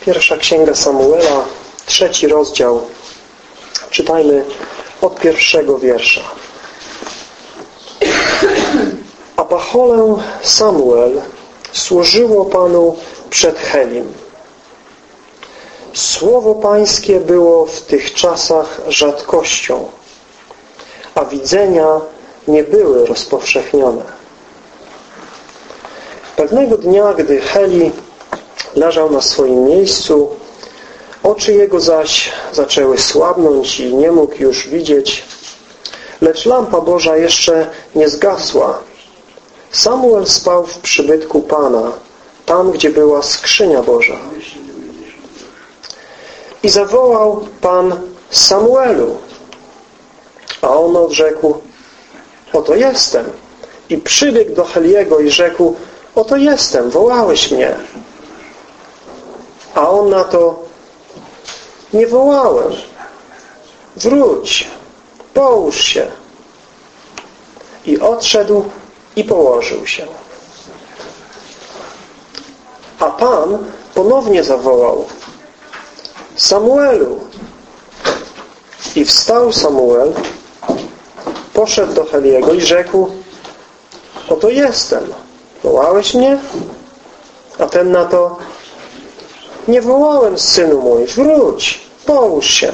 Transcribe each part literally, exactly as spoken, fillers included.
Pierwsza księga Samuela, trzeci rozdział. Czytajmy od pierwszego wiersza. A pacholę Samuel służyło Panu przed Helim. Słowo Pańskie było w tych czasach rzadkością, a widzenia nie były rozpowszechnione. Pewnego dnia, gdy Heli leżał na swoim miejscu, oczy jego zaś zaczęły słabnąć i nie mógł już widzieć, lecz lampa Boża jeszcze nie zgasła. Samuel spał w przybytku Pana, tam, gdzie była skrzynia Boża. I zawołał Pan Samuelu, a on odrzekł: oto jestem. I przybiegł do Heliego i rzekł: oto jestem, wołałeś mnie. A on na to: nie wołałem. Wróć, połóż się. I odszedł i położył się. A Pan ponownie zawołał: Samuelu. I wstał Samuel, poszedł do Heliego i rzekł: oto jestem. Wołałeś mnie? A ten na to: nie wołałem, synu mój, wróć, połóż się.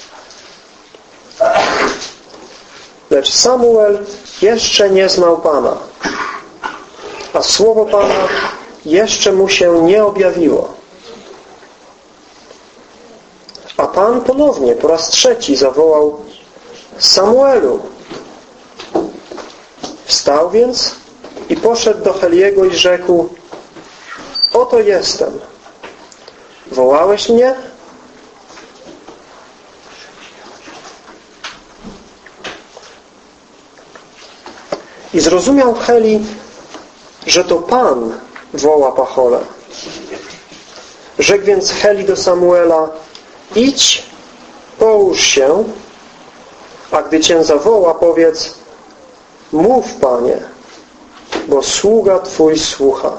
Lecz Samuel jeszcze nie znał Pana, a słowo Pana jeszcze mu się nie objawiło. A Pan ponownie, po raz trzeci zawołał: Samuelu. Wstał więc i poszedł do Heliego i rzekł: oto jestem. Wołałeś mnie? I zrozumiał Heli, że to Pan woła pacholę. Rzekł więc Heli do Samuela: idź, połóż się, a gdy cię zawoła, powiedz: mów, Panie, bo sługa Twój słucha.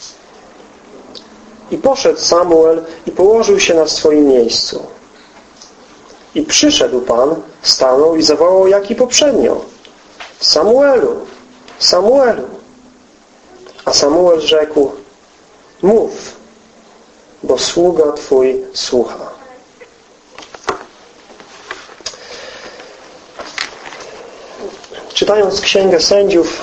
I poszedł Samuel i położył się na swoim miejscu. I przyszedł Pan, stanął i zawołał jak i poprzednio: Samuelu, Samuelu. A Samuel rzekł: mów, bo sługa Twój słucha. Czytając Księgę Sędziów,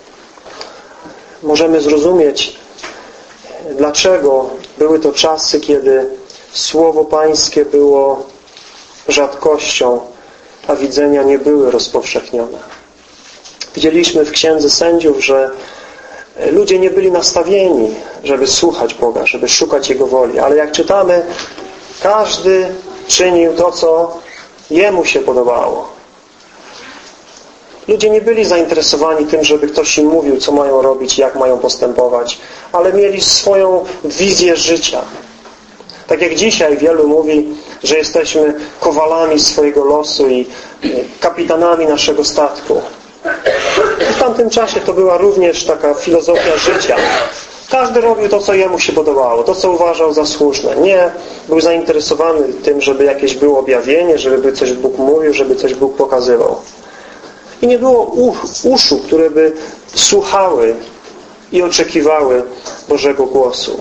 możemy zrozumieć, dlaczego były to czasy, kiedy Słowo Pańskie było rzadkością, a widzenia nie były rozpowszechnione. Widzieliśmy w Księdze Sędziów, że ludzie nie byli nastawieni, żeby słuchać Boga, żeby szukać Jego woli. Ale jak czytamy, każdy czynił to, co jemu się podobało. Ludzie nie byli zainteresowani tym, żeby ktoś im mówił, co mają robić, jak mają postępować, ale mieli swoją wizję życia. Tak jak dzisiaj wielu mówi, że jesteśmy kowalami swojego losu i kapitanami naszego statku. I w tamtym czasie to była również taka filozofia życia. Każdy robił to, co jemu się podobało, to, co uważał za słuszne. Nie był zainteresowany tym, żeby jakieś było objawienie, żeby coś Bóg mówił, żeby coś Bóg pokazywał. I nie było uszu, które by słuchały i oczekiwały Bożego głosu.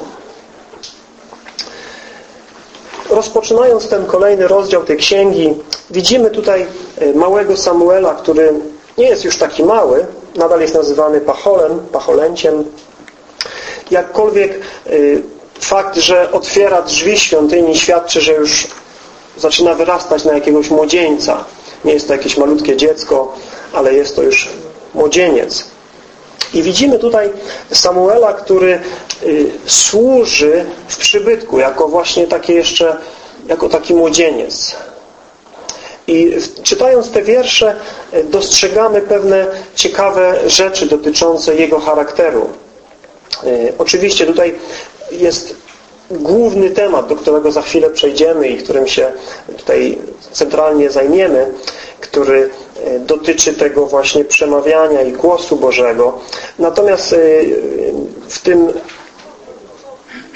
Rozpoczynając ten kolejny rozdział tej księgi, widzimy tutaj małego Samuela, który nie jest już taki mały, nadal jest nazywany pacholem, pacholęciem. Jakkolwiek fakt, że otwiera drzwi świątyni, świadczy, że już zaczyna wyrastać na jakiegoś młodzieńca. Nie jest to jakieś malutkie dziecko, ale jest to już młodzieniec. I widzimy tutaj Samuela, który służy w przybytku, jako właśnie takie jeszcze, jako taki młodzieniec. I czytając te wiersze, dostrzegamy pewne ciekawe rzeczy dotyczące jego charakteru. Oczywiście tutaj jest główny temat, do którego za chwilę przejdziemy i którym się tutaj centralnie zajmiemy, który dotyczy tego właśnie przemawiania i głosu Bożego. Natomiast w tym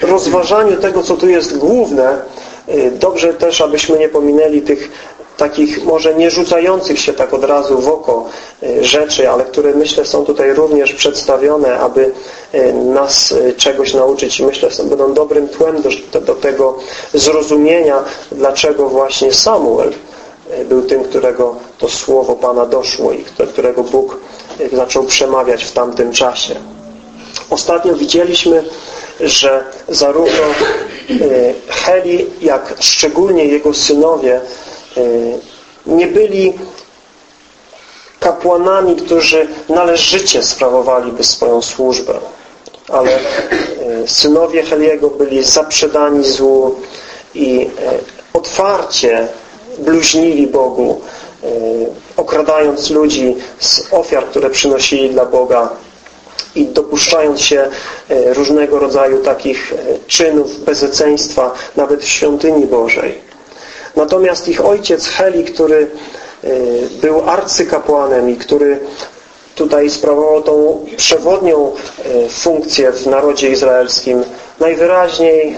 rozważaniu tego, co tu jest główne, dobrze też, abyśmy nie pominęli tych takich może nie rzucających się tak od razu w oko rzeczy, ale które myślę są tutaj również przedstawione, aby nas czegoś nauczyć i myślę są, będą dobrym tłem do, do tego zrozumienia, dlaczego właśnie Samuel był tym, którego to słowo Pana doszło i do którego Bóg zaczął przemawiać w tamtym czasie. Ostatnio widzieliśmy, że zarówno Heli, jak szczególnie jego synowie nie byli kapłanami, którzy należycie sprawowaliby swoją służbę, ale synowie Heliego byli zaprzedani złu i otwarcie bluźnili Bogu, okradając ludzi z ofiar, które przynosili dla Boga i dopuszczając się różnego rodzaju takich czynów bezeceństwa nawet w świątyni Bożej. Natomiast ich ojciec Heli, który był arcykapłanem i który tutaj sprawował tą przewodnią funkcję w narodzie izraelskim, najwyraźniej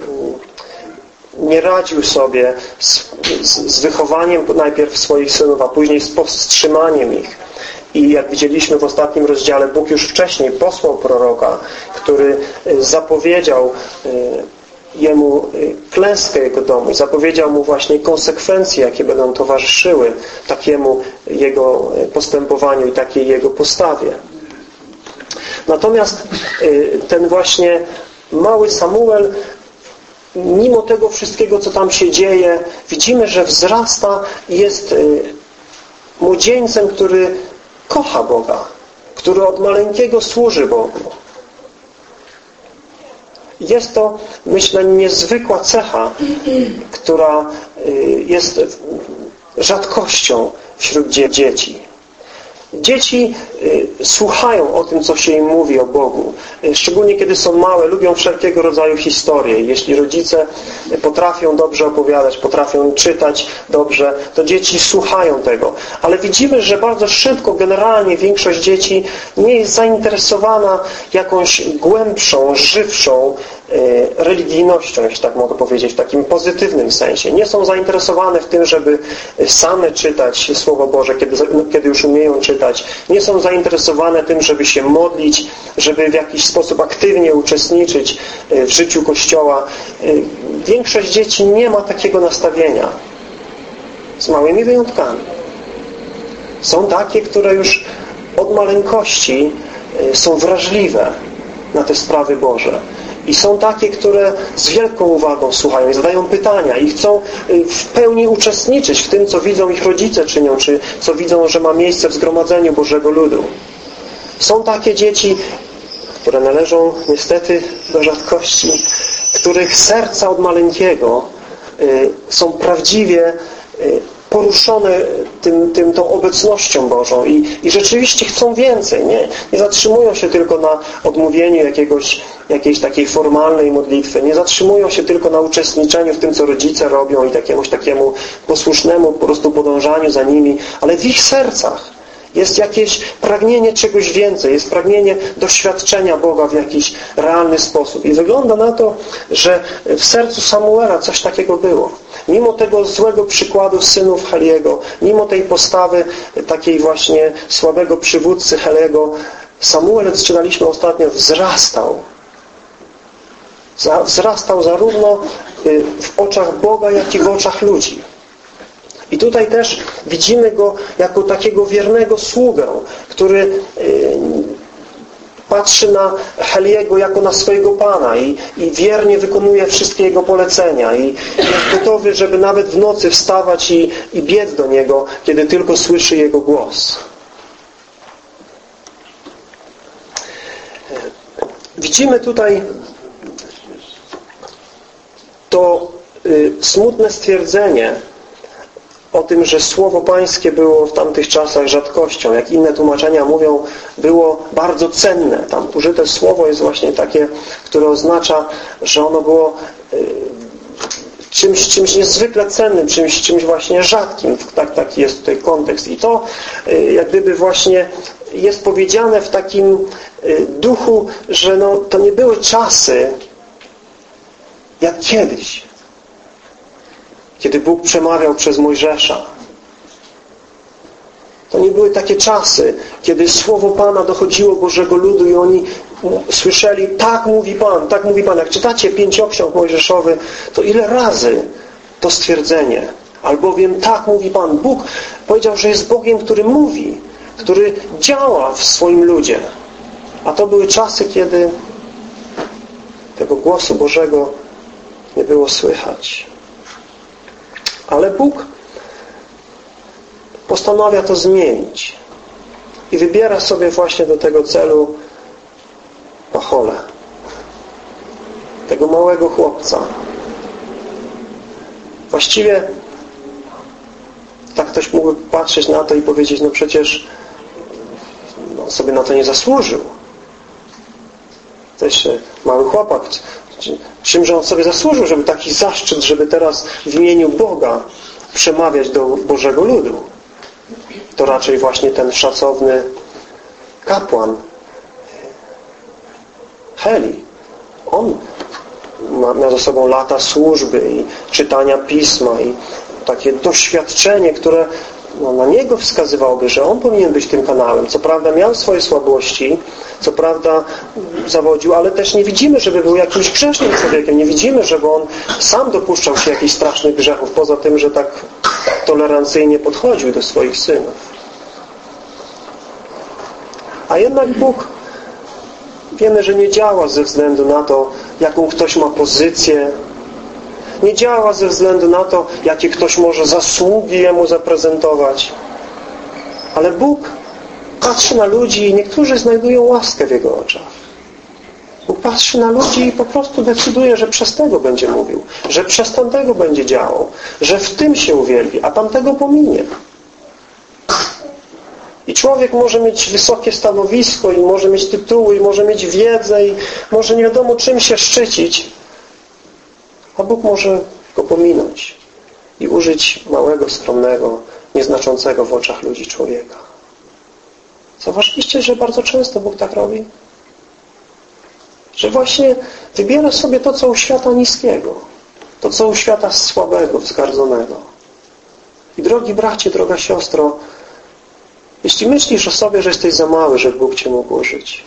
nie radził sobie z, z, z wychowaniem najpierw swoich synów, a później z powstrzymaniem ich. I jak widzieliśmy w ostatnim rozdziale, Bóg już wcześniej posłał proroka, który zapowiedział jemu klęskę jego domu, zapowiedział mu właśnie konsekwencje, jakie będą towarzyszyły takiemu jego postępowaniu i takiej jego postawie. Natomiast ten właśnie mały Samuel, mimo tego wszystkiego, co tam się dzieje, widzimy, że wzrasta i jest młodzieńcem, który kocha Boga, który od maleńkiego służy Bogu. Jest to, myślę, niezwykła cecha, która jest rzadkością wśród dzieci. Dzieci słuchają o tym, co się im mówi o Bogu. Szczególnie kiedy są małe, lubią wszelkiego rodzaju historie. Jeśli rodzice potrafią dobrze opowiadać, potrafią czytać dobrze, to dzieci słuchają tego. Ale widzimy, że bardzo szybko, generalnie większość dzieci nie jest zainteresowana jakąś głębszą, żywszą religijnością, jeśli tak mogę powiedzieć, w takim pozytywnym sensie. Nie są zainteresowane w tym, żeby same czytać Słowo Boże, kiedy, kiedy już umieją czytać. Nie są zainteresowane tym, żeby się modlić, żeby w jakiś sposób aktywnie uczestniczyć w życiu Kościoła. Większość dzieci nie ma takiego nastawienia. Z małymi wyjątkami. Są takie, które już od maleńkości są wrażliwe na te sprawy Boże. I są takie, które z wielką uwagą słuchają i zadają pytania i chcą w pełni uczestniczyć w tym, co widzą ich rodzice czynią, czy co widzą, że ma miejsce w zgromadzeniu Bożego Ludu. Są takie dzieci, które należą niestety do rzadkości, których serca od maleńkiego są prawdziwie poruszone tym, tym, tą obecnością Bożą i, i rzeczywiście chcą więcej. Nie, nie zatrzymują się tylko na odmówieniu jakiegoś, jakiejś takiej formalnej modlitwy. Nie zatrzymują się tylko na uczestniczeniu w tym, co rodzice robią i jakiemuś takiemu posłusznemu po prostu podążaniu za nimi, ale w ich sercach jest jakieś pragnienie czegoś więcej, jest pragnienie doświadczenia Boga w jakiś realny sposób. I wygląda na to, że w sercu Samuela coś takiego było. Mimo tego złego przykładu synów Heliego, mimo tej postawy takiej właśnie słabego przywódcy Heliego, Samuel, czytaliśmy ostatnio, wzrastał. Wzrastał zarówno w oczach Boga, jak i w oczach ludzi. I tutaj też widzimy go jako takiego wiernego sługę, który patrzy na Heliego jako na swojego Pana i, i wiernie wykonuje wszystkie jego polecenia i jest gotowy, żeby nawet w nocy wstawać i, i biec do niego, kiedy tylko słyszy jego głos. Widzimy tutaj to y, smutne stwierdzenie o tym, że Słowo Pańskie było w tamtych czasach rzadkością. Jak inne tłumaczenia mówią, było bardzo cenne. Tam użyte słowo jest właśnie takie, które oznacza, że ono było y, czymś, czymś niezwykle cennym, czymś, czymś właśnie rzadkim. Tak, taki jest tutaj kontekst. I to y, jak gdyby właśnie jest powiedziane w takim y, duchu, że no, to nie były czasy, jak kiedyś, kiedy Bóg przemawiał przez Mojżesza. To nie były takie czasy, kiedy słowo Pana dochodziło Bożego ludu i oni słyszeli, tak mówi Pan, tak mówi Pan. Jak czytacie pięcioksiąg mojżeszowy, to ile razy to stwierdzenie, albowiem tak mówi Pan. Bóg powiedział, że jest Bogiem, który mówi, który działa w swoim ludzie. A to były czasy, kiedy tego głosu Bożego nie było słychać. Ale Bóg postanawia to zmienić i wybiera sobie właśnie do tego celu Pacholę, tego małego chłopca. Właściwie tak ktoś mógłby patrzeć na to i powiedzieć, no przecież no, sobie na to nie zasłużył. To jeszcze mały chłopak. Czymże on sobie zasłużył, żeby taki zaszczyt, żeby teraz w imieniu Boga przemawiać do Bożego ludu? To raczej właśnie ten szacowny kapłan Heli. On miał za sobą lata służby i czytania Pisma i takie doświadczenie, które no, na niego wskazywałoby, że on powinien być tym kanałem. Co prawda miał swoje słabości, co prawda zawodził, ale też nie widzimy, żeby był jakimś grzesznym człowiekiem. Nie widzimy, żeby on sam dopuszczał się jakichś strasznych grzechów, poza tym, że tak tolerancyjnie podchodził do swoich synów. A jednak Bóg, wiemy, że nie działa ze względu na to, jaką ktoś ma pozycję. Nie działa ze względu na to, jakie ktoś może zasługi Jemu zaprezentować. Ale Bóg patrzy na ludzi i niektórzy znajdują łaskę w Jego oczach. Bóg patrzy na ludzi i po prostu decyduje, że przez tego będzie mówił, że przez tamtego będzie działał, że w tym się uwielbi, a tamtego pominie. I człowiek może mieć wysokie stanowisko i może mieć tytuły i może mieć wiedzę i może nie wiadomo czym się szczycić, a Bóg może go pominąć i użyć małego, skromnego, nieznaczącego w oczach ludzi człowieka. Zauważyliście, że bardzo często Bóg tak robi? Że właśnie wybiera sobie to, co u świata niskiego, to, co u świata słabego, wzgardzonego. I drogi bracie, droga siostro, jeśli myślisz o sobie, że jesteś za mały, żeby Bóg Cię mógł użyć,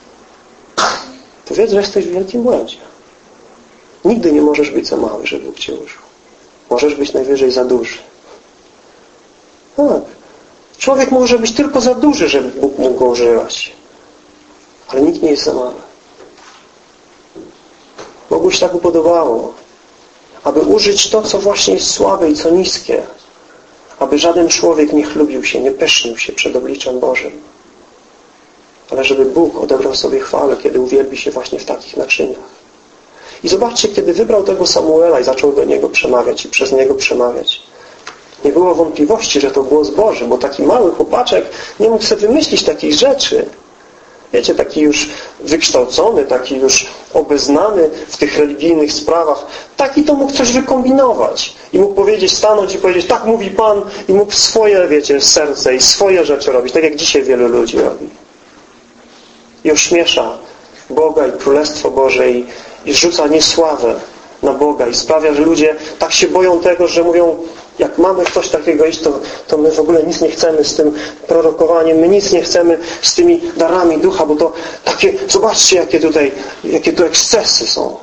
to wiedz, że jesteś w wielkim błędzie. Nigdy nie możesz być za mały, żeby Bóg Cię użył. Możesz być najwyżej za duży. Tak. Człowiek może być tylko za duży, żeby Bóg mógł go używać. Ale nikt nie jest za mały. Bogu się tak upodobało, aby użyć to, co właśnie jest słabe i co niskie, aby żaden człowiek nie chlubił się, nie pysznił się przed obliczem Bożym, ale żeby Bóg odebrał sobie chwałę, kiedy uwielbi się właśnie w takich naczyniach. I zobaczcie, kiedy wybrał tego Samuela i zaczął do niego przemawiać i przez niego przemawiać, nie było wątpliwości, że to głos Boży, bo taki mały chłopaczek nie mógł sobie wymyślić takich rzeczy. Wiecie, taki już wykształcony, taki już obeznany w tych religijnych sprawach, taki to mógł coś wykombinować i mógł powiedzieć, stanąć i powiedzieć, tak mówi Pan, i mógł swoje, wiecie, serce i swoje rzeczy robić, tak jak dzisiaj wielu ludzi robi. I ośmiesza Boga i Królestwo Boże i, i rzuca niesławę na Boga i sprawia, że ludzie tak się boją tego, że mówią, jak mamy coś takiego iść, to, to my w ogóle nic nie chcemy z tym prorokowaniem, my nic nie chcemy z tymi darami ducha, bo to takie, zobaczcie, jakie tutaj, jakie tu ekscesy są.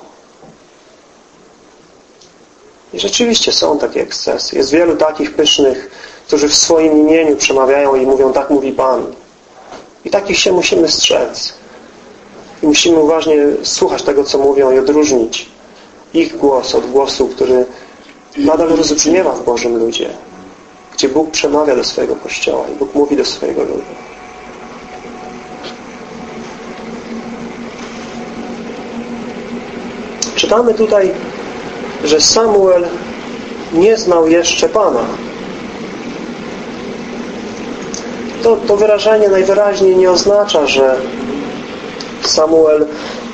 I rzeczywiście są takie ekscesy. Jest wielu takich pysznych, którzy w swoim imieniu przemawiają i mówią, tak mówi Pan. I takich się musimy strzec. I musimy uważnie słuchać tego, co mówią i odróżnić ich głos od głosu, który nadal rozbrzmiewa w Bożym ludzie, gdzie Bóg przemawia do swojego Kościoła i Bóg mówi do swojego ludu. Czytamy tutaj, że Samuel nie znał jeszcze Pana. To, to wyrażenie najwyraźniej nie oznacza, że Samuel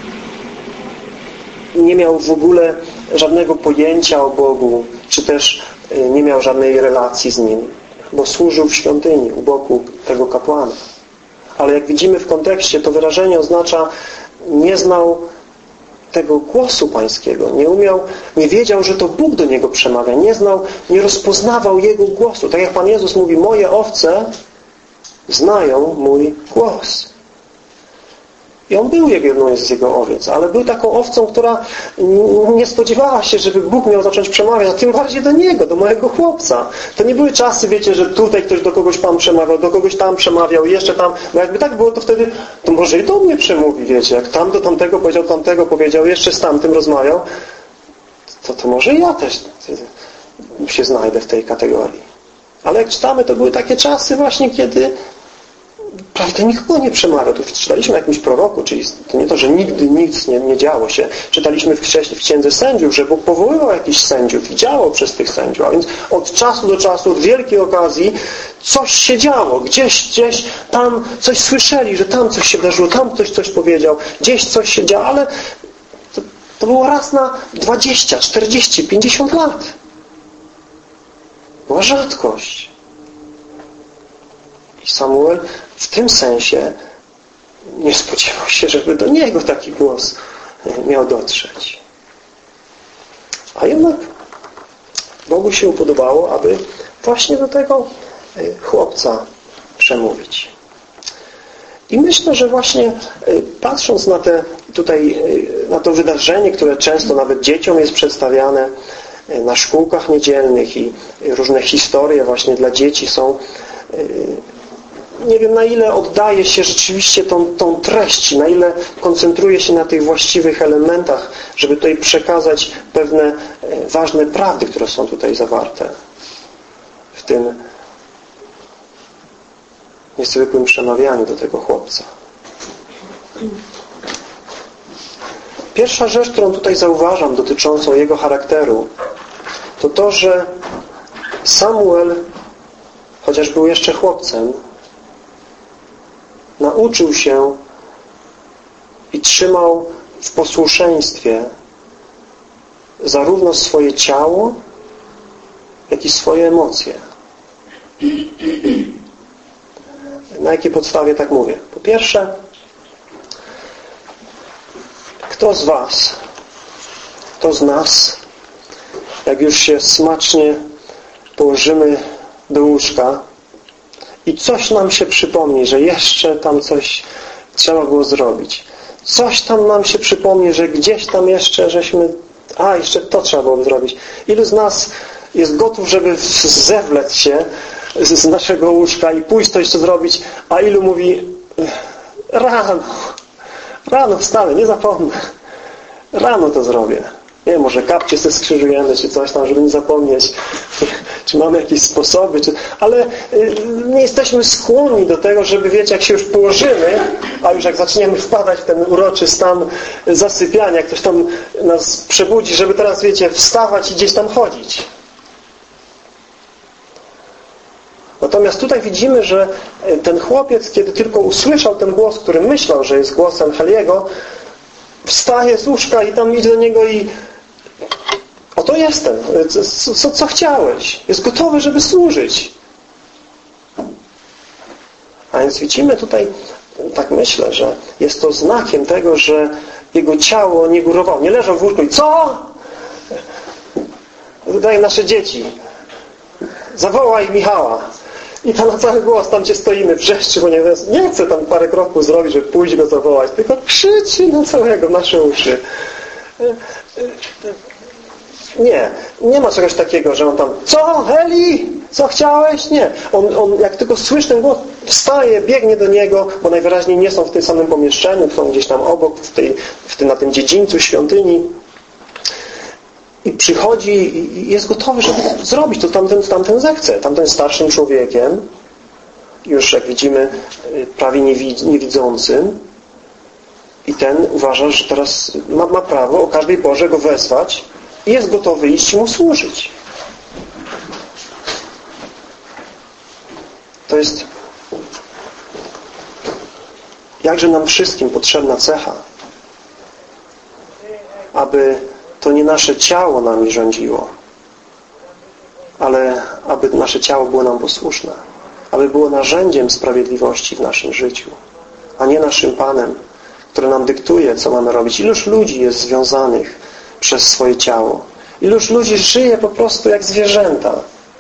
nie miał w ogóle żadnego pojęcia o Bogu, czy też nie miał żadnej relacji z Nim, bo służył w świątyni u boku tego kapłana. Ale jak widzimy w kontekście, to wyrażenie oznacza nie znał tego głosu Pańskiego. Nie umiał, nie wiedział, że to Bóg do niego przemawia. Nie znał, nie rozpoznawał Jego głosu. Tak jak Pan Jezus mówi, moje owce znają mój głos. I on był jedną z jego owiec, ale był taką owcą, która nie spodziewała się, żeby Bóg miał zacząć przemawiać, a tym bardziej do niego, do mojego chłopca. To nie były czasy, wiecie, że tutaj ktoś do kogoś Pan przemawiał, do kogoś tam przemawiał, jeszcze tam. Bo jakby tak było, to wtedy, to może i do mnie przemówi, wiecie. Jak tam do tamtego powiedział, tamtego powiedział, jeszcze z tamtym rozmawiał, to, to może i ja też się znajdę w tej kategorii. Ale jak czytamy, to były takie czasy właśnie, kiedy prawda, nikogo nie przemawia. Tu czytaliśmy o jakimś proroku, czyli to nie to, że nigdy nic nie, nie działo się. Czytaliśmy w, w Księdze Sędziów, że Bóg powoływał jakichś sędziów i działał przez tych sędziów. A więc od czasu do czasu, od wielkiej okazji coś się działo. Gdzieś, gdzieś tam coś słyszeli, że tam coś się wydarzyło, tam ktoś coś powiedział, gdzieś coś się działo, ale to, to było raz na dwadzieścia, czterdzieści, pięćdziesiąt lat. Była rzadkość. I Samuel w tym sensie nie spodziewał się, żeby do niego taki głos miał dotrzeć. A jednak Bogu się upodobało, aby właśnie do tego chłopca przemówić. I myślę, że właśnie patrząc na te tutaj, na to wydarzenie, które często nawet dzieciom jest przedstawiane na szkółkach niedzielnych i różne historie właśnie dla dzieci są, nie wiem, na ile oddaje się rzeczywiście tą, tą treść, na ile koncentruje się na tych właściwych elementach, żeby tutaj przekazać pewne ważne prawdy, które są tutaj zawarte w tym niezwykłym przemawianiu do tego chłopca. Pierwsza rzecz, którą tutaj zauważam dotyczącą jego charakteru, to to, że Samuel, chociaż był jeszcze chłopcem, nauczył się i trzymał w posłuszeństwie zarówno swoje ciało, jak i swoje emocje. Na jakiej podstawie tak mówię? Po pierwsze, kto z was, kto z nas, jak już się smacznie położymy do łóżka i coś nam się przypomni, że jeszcze tam coś trzeba było zrobić. Coś tam nam się przypomni, że gdzieś tam jeszcze żeśmy... A, jeszcze to trzeba było zrobić. Ilu z nas jest gotów, żeby zewlec się z naszego łóżka i pójść to jeszcze zrobić, a ilu mówi rano, rano wstanę, nie zapomnę. Rano to zrobię. Nie wiem, może kapcie sobie skrzyżujemy, czy coś tam, żeby nie zapomnieć. Czy mamy jakieś sposoby, czy... ale nie jesteśmy skłonni do tego, żeby, wiecie, jak się już położymy, a już jak zaczniemy wpadać w ten uroczy stan zasypiania, jak ktoś tam nas przebudzi, żeby teraz, wiecie, wstawać i gdzieś tam chodzić. Natomiast tutaj widzimy, że ten chłopiec, kiedy tylko usłyszał ten głos, który myślał, że jest głosem Heliego, wstaje z łóżka i tam idzie do niego i oto jestem. Co, co, co chciałeś? Jest gotowy, żeby służyć. A więc widzimy tutaj, tak myślę, że jest to znakiem tego, że jego ciało nie górowało. Nie leżał w łóżku i co? Tutaj nasze dzieci. Zawołaj Michała. I tam na cały głos, tam gdzie stoimy, wrzeszczy, bo nie, nie chce tam parę kroków zrobić, żeby pójść go zawołać, tylko krzyczy na całego, nasze uszy. Nie, nie ma czegoś takiego, że on tam, co, Heli? Co chciałeś? Nie. On, on jak tylko słyszy ten głos, wstaje, biegnie do niego, bo najwyraźniej nie są w tym samym pomieszczeniu, są gdzieś tam obok, w tej, w tym, na tym dziedzińcu świątyni. I przychodzi i jest gotowy, żeby zrobić to tamten, tamten zechce. Tamten starszym człowiekiem, już jak widzimy, prawie niewidzącym, i ten uważa, że teraz ma, ma prawo o każdej porze go wezwać i jest gotowy iść mu służyć. To jest jakże nam wszystkim potrzebna cecha, aby to nie nasze ciało nami rządziło, ale aby nasze ciało było nam posłuszne, aby było narzędziem sprawiedliwości w naszym życiu, a nie naszym Panem, które nam dyktuje, co mamy robić. Iluż ludzi jest związanych przez swoje ciało. Iluż ludzi żyje po prostu jak zwierzęta.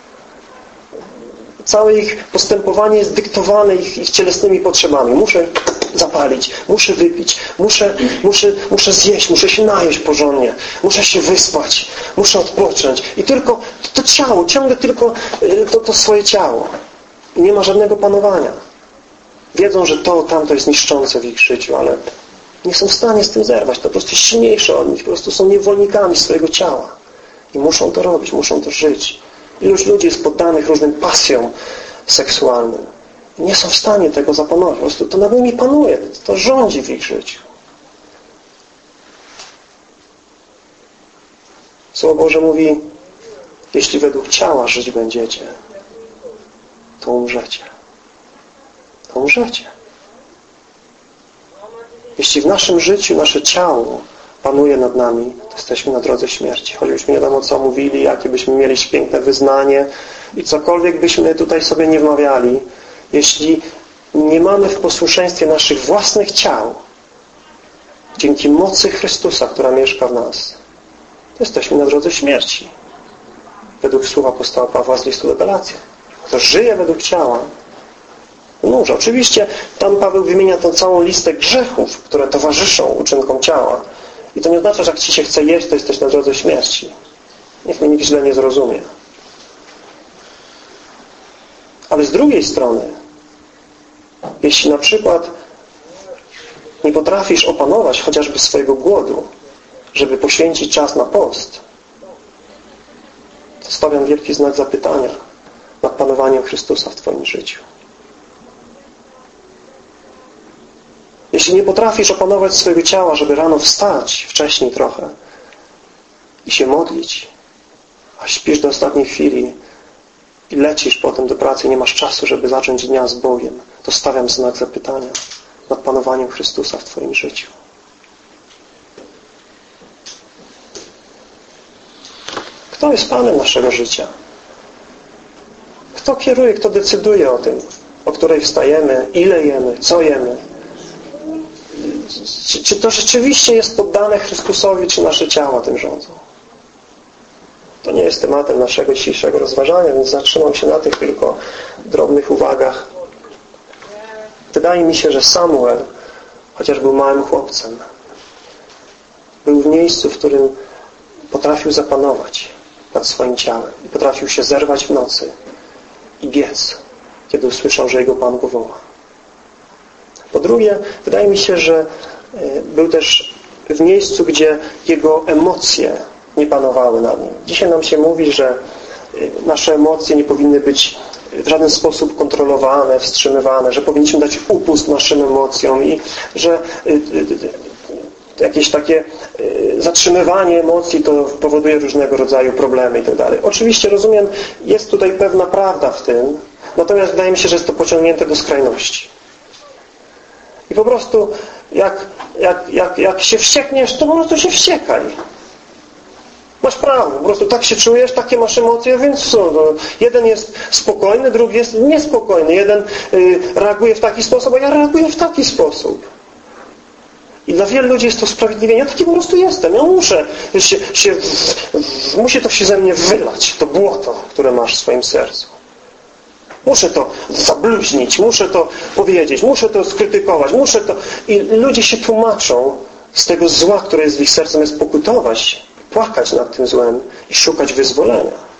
Całe ich postępowanie jest dyktowane ich, ich cielesnymi potrzebami. Muszę zapalić, muszę wypić, muszę, muszę, muszę zjeść, muszę się najeść porządnie, muszę się wyspać, muszę odpocząć. I tylko to ciało, ciągle tylko to, to swoje ciało. I nie ma żadnego panowania. Wiedzą, że to, tamto jest niszczące w ich życiu, ale nie są w stanie z tym zerwać. To po prostu jest silniejsze od nich. Po prostu są niewolnikami swojego ciała. I muszą to robić, muszą to żyć. Iluż ludzi jest poddanych różnym pasjom seksualnym. I nie są w stanie tego zapanować. Po prostu to nad nimi panuje. To rządzi w ich życiu. Słowo Boże mówi, jeśli według ciała żyć będziecie, to umrzecie. To umrzecie. Jeśli w naszym życiu nasze ciało panuje nad nami, to jesteśmy na drodze śmierci. Choćbyśmy nie wiadomo co mówili, jakie byśmy mieli piękne wyznanie i cokolwiek byśmy tutaj sobie nie wmawiali, jeśli nie mamy w posłuszeństwie naszych własnych ciał, dzięki mocy Chrystusa, która mieszka w nas, to jesteśmy na drodze śmierci. Według słów apostoła Pawła z listu do Galacjan. Kto żyje według ciała, umrze. Oczywiście tam Paweł wymienia tę całą listę grzechów, które towarzyszą uczynkom ciała. I to nie oznacza, że jak ci się chce jeść, to jesteś na drodze śmierci. Niech mnie nikt źle nie zrozumie. Ale z drugiej strony, jeśli na przykład nie potrafisz opanować chociażby swojego głodu, żeby poświęcić czas na post, to stawiam wielki znak zapytania nad panowaniem Chrystusa w twoim życiu. Jeśli nie potrafisz opanować swojego ciała, żeby rano wstać wcześniej trochę i się modlić, a śpisz do ostatniej chwili i lecisz potem do pracy i nie masz czasu, żeby zacząć dnia z Bogiem, to stawiam znak zapytania nad panowaniem Chrystusa w twoim życiu. Kto jest Panem naszego życia? Kto kieruje, kto decyduje o tym, o której wstajemy, ile jemy, co jemy? Czy, czy to rzeczywiście jest poddane Chrystusowi, czy nasze ciała tym rządzą? To nie jest tematem naszego dzisiejszego rozważania, więc zatrzymam się na tych tylko drobnych uwagach. Wydaje mi się, że Samuel, chociaż był małym chłopcem, był w miejscu, w którym potrafił zapanować nad swoim ciałem i potrafił się zerwać w nocy i biec, kiedy usłyszał, że jego Pan go woła. Po drugie, wydaje mi się, że był też w miejscu, gdzie jego emocje nie panowały nad nim. Dzisiaj nam się mówi, że nasze emocje nie powinny być w żaden sposób kontrolowane, wstrzymywane, że powinniśmy dać upust naszym emocjom i że jakieś takie zatrzymywanie emocji to powoduje różnego rodzaju problemy i tak dalej. Oczywiście, rozumiem, jest tutaj pewna prawda w tym, natomiast wydaje mi się, że jest to pociągnięte do skrajności. I po prostu jak, jak, jak, jak się wściekniesz, to po prostu się wściekaj. Masz prawo, po prostu tak się czujesz, takie masz emocje, więc co? No, jeden jest spokojny, drugi jest niespokojny. Jeden y, reaguje w taki sposób, a ja reaguję w taki sposób. I dla wielu ludzi jest to usprawiedliwienie. Ja taki po prostu jestem. Ja muszę się, się w, w, musi to się ze mnie wylać, to błoto, które masz w swoim sercu. Muszę to zabluźnić, muszę to powiedzieć, muszę to skrytykować, muszę to... I ludzie się tłumaczą z tego zła, które jest w ich sercu, jest pokutować, płakać nad tym złem i szukać wyzwolenia.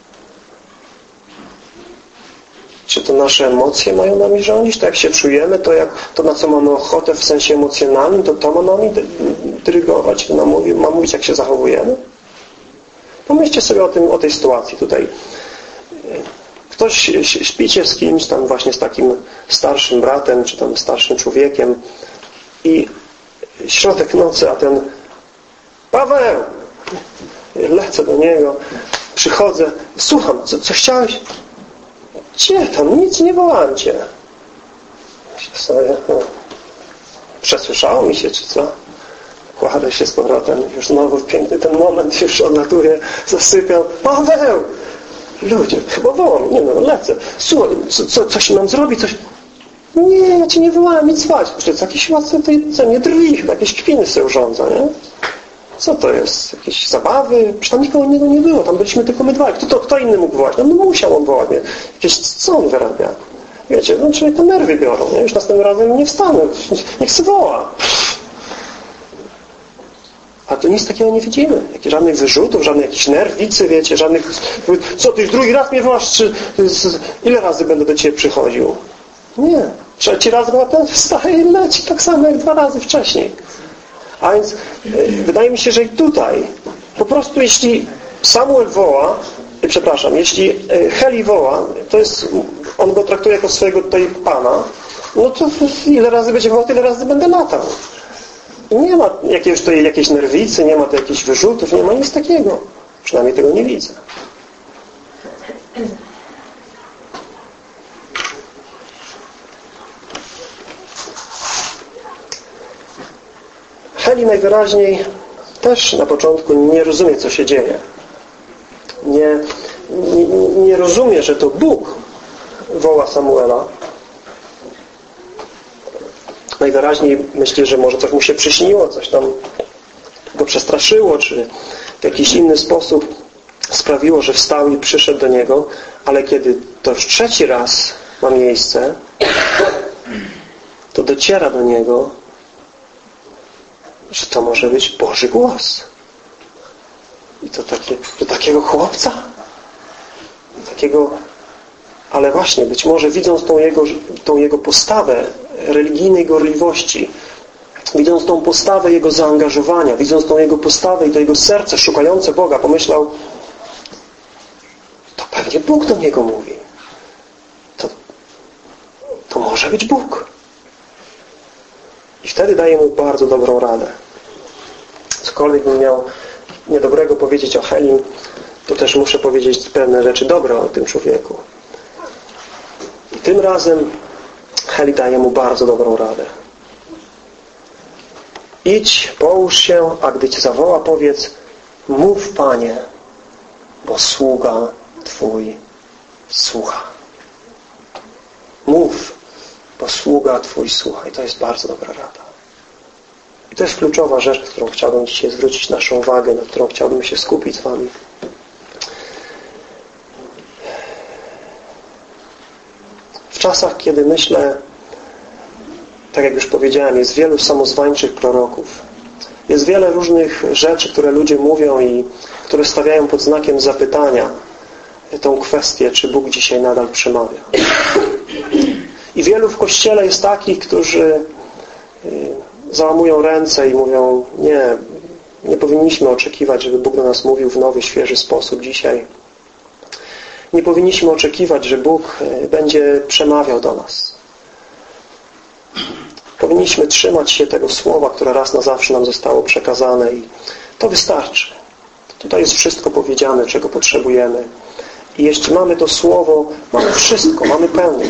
Czy to nasze emocje mają nami rządzić? To jak się czujemy, to, jak, to na co mamy ochotę w sensie emocjonalnym, to to ma nami dyrygować, ma mówić, ma mówić jak się zachowujemy? Pomyślcie sobie o tym, o tej sytuacji tutaj. Ktoś śpicie z kimś, tam właśnie z takim starszym bratem, czy tam starszym człowiekiem i środek nocy, a ten Paweł, lecę do niego, przychodzę, słucham, co, co chciałeś? Gdzie tam? Nic nie wołałem cię. Myślę sobie, no, przesłyszało mi się, czy co? Kładę się z powrotem, już znowu piękny ten moment, już odlatuję, zasypiam. Paweł! Ludzie, chyba wołam, nie no, lecę. Słuchaj, co, co, coś mam zrobić? Coś... Nie, ja cię nie wołałem, nic spać. Przecież jakiś łatwy tutaj ze mnie drwi, chyba jakieś kpiny sobie urządza, nie? Co to jest? Jakieś zabawy? Przecież tam nikogo innego nie było, tam byliśmy tylko my dwaj. Kto, to, kto inny mógł wołać? No, no musiał on wołać mnie. Jakieś, co on wyrabia? Wiecie, no człowiek to nerwy biorą, nie? Już następnym razem nie wstanę, niech się woła. A tu nic takiego nie widzimy. Jakich, żadnych wyrzutów, żadnych jakichś nerwicy, wiecie, żadnych... Co, ty już drugi raz mnie wołasz, czy ile razy będę do Ciebie przychodził? Nie. Trzeci raz była ten wstaje i leci tak samo jak dwa razy wcześniej. A więc wydaje mi się, że i tutaj po prostu jeśli Samuel woła, przepraszam, jeśli Heli woła, to jest, on go traktuje jako swojego tutaj pana, no to ile razy będzie wołał, tyle razy będę latał. Nie ma jakiegoś tutaj jakiejś nerwicy, nie ma tu jakichś wyrzutów, nie ma nic takiego. Przynajmniej tego nie widzę. Heli najwyraźniej też na początku nie rozumie, co się dzieje. Nie, nie, nie rozumie, że to Bóg woła Samuela. Najwyraźniej myśli, że może coś mu się przyśniło, coś tam go przestraszyło, czy w jakiś inny sposób sprawiło, że wstał i przyszedł do niego. Ale kiedy to już trzeci raz ma miejsce, to dociera do niego, że to może być Boży głos. I to takie, do takiego chłopca? Takiego, ale właśnie, być może widząc tą jego, tą jego postawę religijnej gorliwości, widząc tą postawę jego zaangażowania, widząc tą jego postawę i to jego serce szukające Boga, pomyślał, to pewnie Bóg do niego mówi. To, to może być Bóg. I wtedy daje mu bardzo dobrą radę. Cokolwiek bym miał niedobrego powiedzieć o Helim, to też muszę powiedzieć pewne rzeczy dobre o tym człowieku. I tym razem Heli daje mu bardzo dobrą radę. Idź, połóż się, a gdy Cię zawoła, powiedz, mów, Panie, bo sługa Twój słucha. Mów, bo sługa Twój słucha. I to jest bardzo dobra rada. I to jest kluczowa rzecz, na którą chciałbym dzisiaj zwrócić naszą uwagę, na którą chciałbym się skupić z Wami. W czasach, kiedy myślę, tak jak już powiedziałem, jest wielu samozwańczych proroków. Jest wiele różnych rzeczy, które ludzie mówią i które stawiają pod znakiem zapytania tą kwestię, czy Bóg dzisiaj nadal przemawia. I wielu w Kościele jest takich, którzy załamują ręce i mówią, nie, nie powinniśmy oczekiwać, żeby Bóg do nas mówił w nowy, świeży sposób dzisiaj. Nie powinniśmy oczekiwać, że Bóg będzie przemawiał do nas. Powinniśmy trzymać się tego słowa, które raz na zawsze nam zostało przekazane i to wystarczy. Tutaj jest wszystko powiedziane, czego potrzebujemy. I jeśli mamy to słowo, mamy wszystko, mamy pełnię.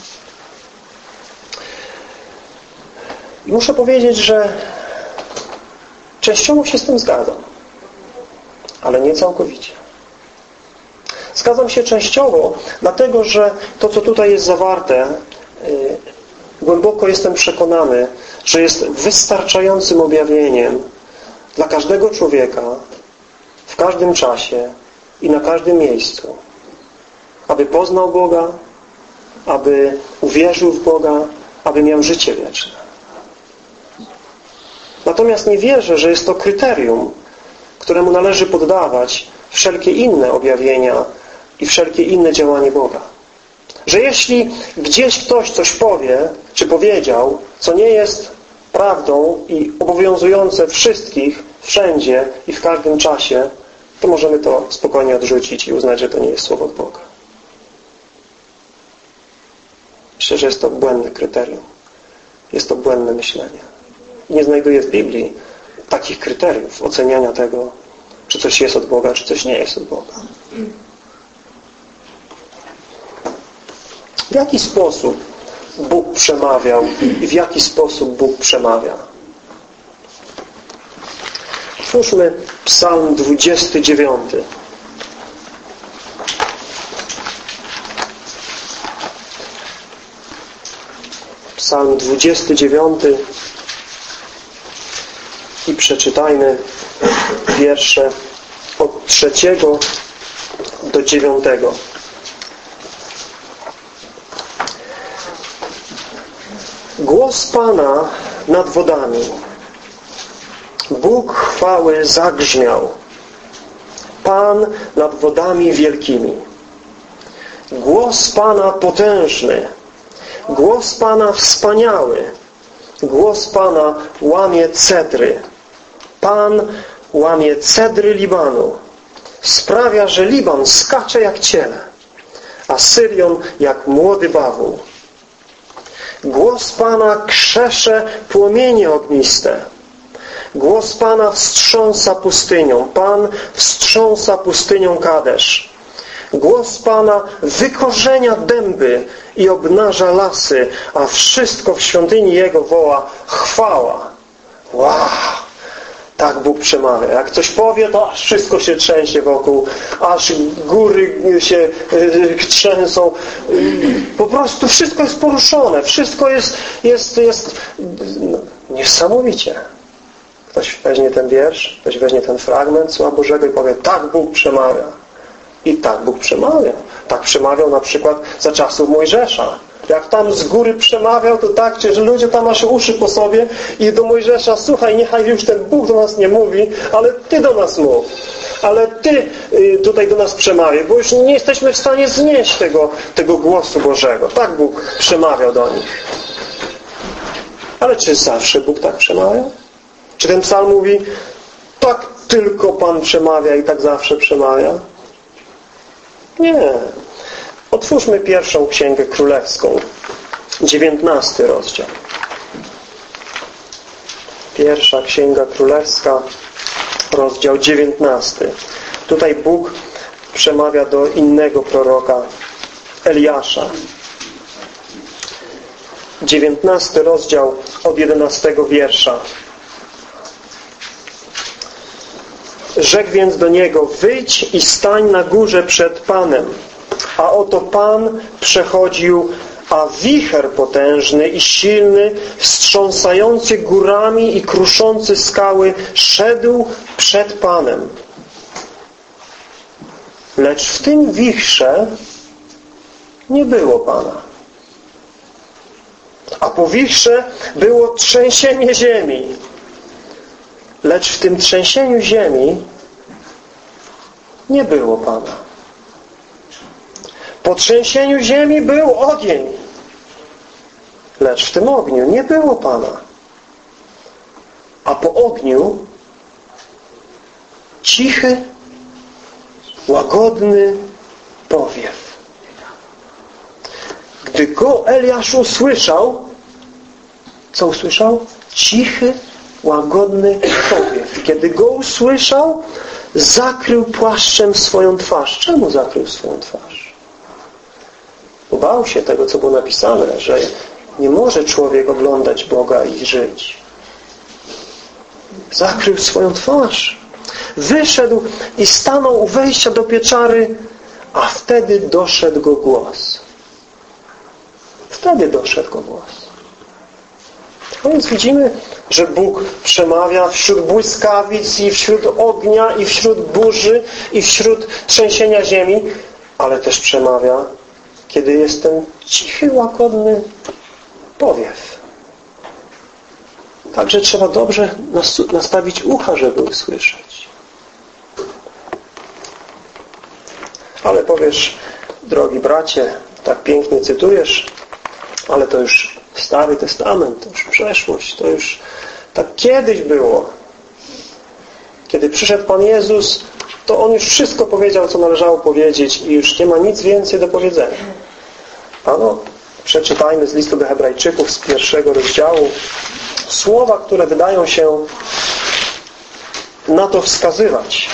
I muszę powiedzieć, że częściowo się z tym zgadzam, ale nie całkowicie. Zgadzam się częściowo, dlatego że to, co tutaj jest zawarte, yy, głęboko jestem przekonany, że jest wystarczającym objawieniem dla każdego człowieka w każdym czasie i na każdym miejscu, aby poznał Boga, aby uwierzył w Boga, aby miał życie wieczne. Natomiast nie wierzę, że jest to kryterium, któremu należy poddawać wszelkie inne objawienia i wszelkie inne działanie Boga. Że jeśli gdzieś ktoś coś powie, czy powiedział, co nie jest prawdą i obowiązujące wszystkich, wszędzie i w każdym czasie, to możemy to spokojnie odrzucić i uznać, że to nie jest słowo od Boga. Myślę, że jest to błędne kryterium. Jest to błędne myślenie. Nie znajduję w Biblii takich kryteriów oceniania tego, czy coś jest od Boga, czy coś nie jest od Boga. W jaki sposób Bóg przemawiał i w jaki sposób Bóg przemawia? Otwórzmy Psalm dwudziesty dziewiąty. Psalm dwudziesty dziewiąty i przeczytajmy wiersze od trzeciego do dziewiątego. Głos Pana nad wodami. Bóg chwały zagrzmiał. Pan nad wodami wielkimi. Głos Pana potężny. Głos Pana wspaniały. Głos Pana łamie cedry. Pan łamie cedry Libanu. Sprawia, że Liban skacze jak ciele, a Syrion jak młody bawół. Głos Pana krzesze płomienie ogniste. Głos Pana wstrząsa pustynią. Pan wstrząsa pustynią Kadesz. Głos Pana wykorzenia dęby i obnaża lasy, a wszystko w świątyni Jego woła chwała. Wow! Tak Bóg przemawia. Jak coś powie, to aż wszystko się trzęsie wokół, aż góry się trzęsą. Po prostu wszystko jest poruszone. Wszystko jest, jest, jest no, niesamowicie. Ktoś weźmie ten wiersz, ktoś weźmie ten fragment Słowa Bożego i powie, tak Bóg przemawia. I tak Bóg przemawia. Tak przemawiał na przykład za czasów Mojżesza. Jak tam z góry przemawiał, to tak, że ludzie tam masz uszy po sobie i do Mojżesza, słuchaj, niechaj już ten Bóg do nas nie mówi, ale Ty do nas mów. Ale Ty tutaj do nas przemawiaj, bo już nie jesteśmy w stanie znieść tego, tego głosu Bożego. Tak Bóg przemawiał do nich. Ale czy zawsze Bóg tak przemawia? Czy ten psalm mówi, tak tylko Pan przemawia i tak zawsze przemawia? Nie. Otwórzmy pierwszą Księgę Królewską, dziewiętnasty rozdział. Pierwsza Księga Królewska, rozdział dziewiętnasty. Tutaj Bóg przemawia do innego proroka, Eliasza. dziewiętnasty rozdział od jedenastego wiersza. Rzekł więc do niego, wyjdź i stań na górze przed Panem. A oto Pan przechodził, a wicher potężny i silny, wstrząsający górami i kruszący skały, szedł przed Panem. Lecz w tym wichrze nie było Pana. A po wichrze było trzęsienie ziemi. Lecz w tym trzęsieniu ziemi nie było Pana. Po trzęsieniu ziemi był ogień. Lecz w tym ogniu nie było Pana. A po ogniu cichy, łagodny powiew. Gdy go Eliasz usłyszał, co usłyszał? Cichy, łagodny powiew. Kiedy go usłyszał, zakrył płaszczem swoją twarz. Czemu zakrył swoją twarz? Bał się tego, co było napisane, że nie może człowiek oglądać Boga i żyć. Zakrył swoją twarz. Wyszedł i stanął u wejścia do pieczary, a wtedy doszedł go głos. Wtedy doszedł go głos. A więc widzimy, że Bóg przemawia wśród błyskawic i wśród ognia i wśród burzy i wśród trzęsienia ziemi, ale też przemawia, kiedy jest ten cichy, łagodny powiew. Także trzeba dobrze nastawić ucha, żeby usłyszeć. Ale powiesz, drogi bracie, tak pięknie cytujesz, ale to już Stary Testament, to już przeszłość, to już tak kiedyś było. Kiedy przyszedł Pan Jezus, to On już wszystko powiedział, co należało powiedzieć i już nie ma nic więcej do powiedzenia. Ano, przeczytajmy z listu do Hebrajczyków z pierwszego rozdziału słowa, które wydają się na to wskazywać.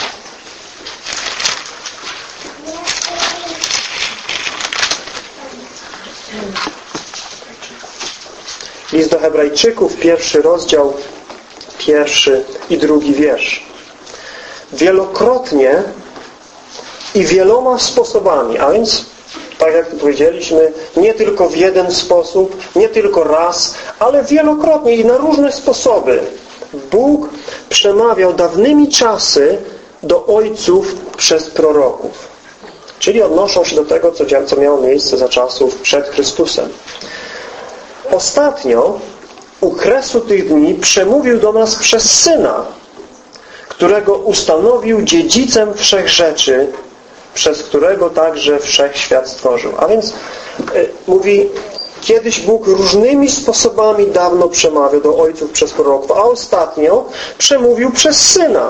List do Hebrajczyków, pierwszy rozdział, pierwszy i drugi wiersz. Wielokrotnie i wieloma sposobami, a więc tak jak tu powiedzieliśmy, nie tylko w jeden sposób, nie tylko raz, ale wielokrotnie i na różne sposoby Bóg przemawiał dawnymi czasy do ojców przez proroków. Czyli odnoszą się do tego, co, co miało miejsce za czasów przed Chrystusem. Ostatnio, u kresu tych dni, przemówił do nas przez Syna, którego ustanowił dziedzicem wszech rzeczy, przez którego także wszechświat stworzył. A więc y, mówi, kiedyś Bóg różnymi sposobami dawno przemawiał do ojców przez proroków, a ostatnio przemówił przez Syna.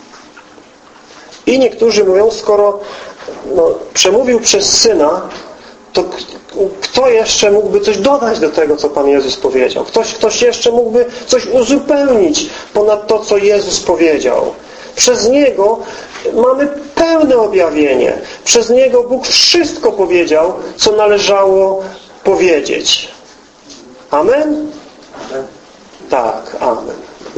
I niektórzy mówią, skoro no, przemówił przez Syna, to kto jeszcze mógłby coś dodać do tego, co Pan Jezus powiedział? Ktoś, ktoś jeszcze mógłby coś uzupełnić ponad to, co Jezus powiedział. Przez Niego mamy pełne objawienie. Przez Niego Bóg wszystko powiedział, co należało powiedzieć. Amen? Amen. Tak, amen.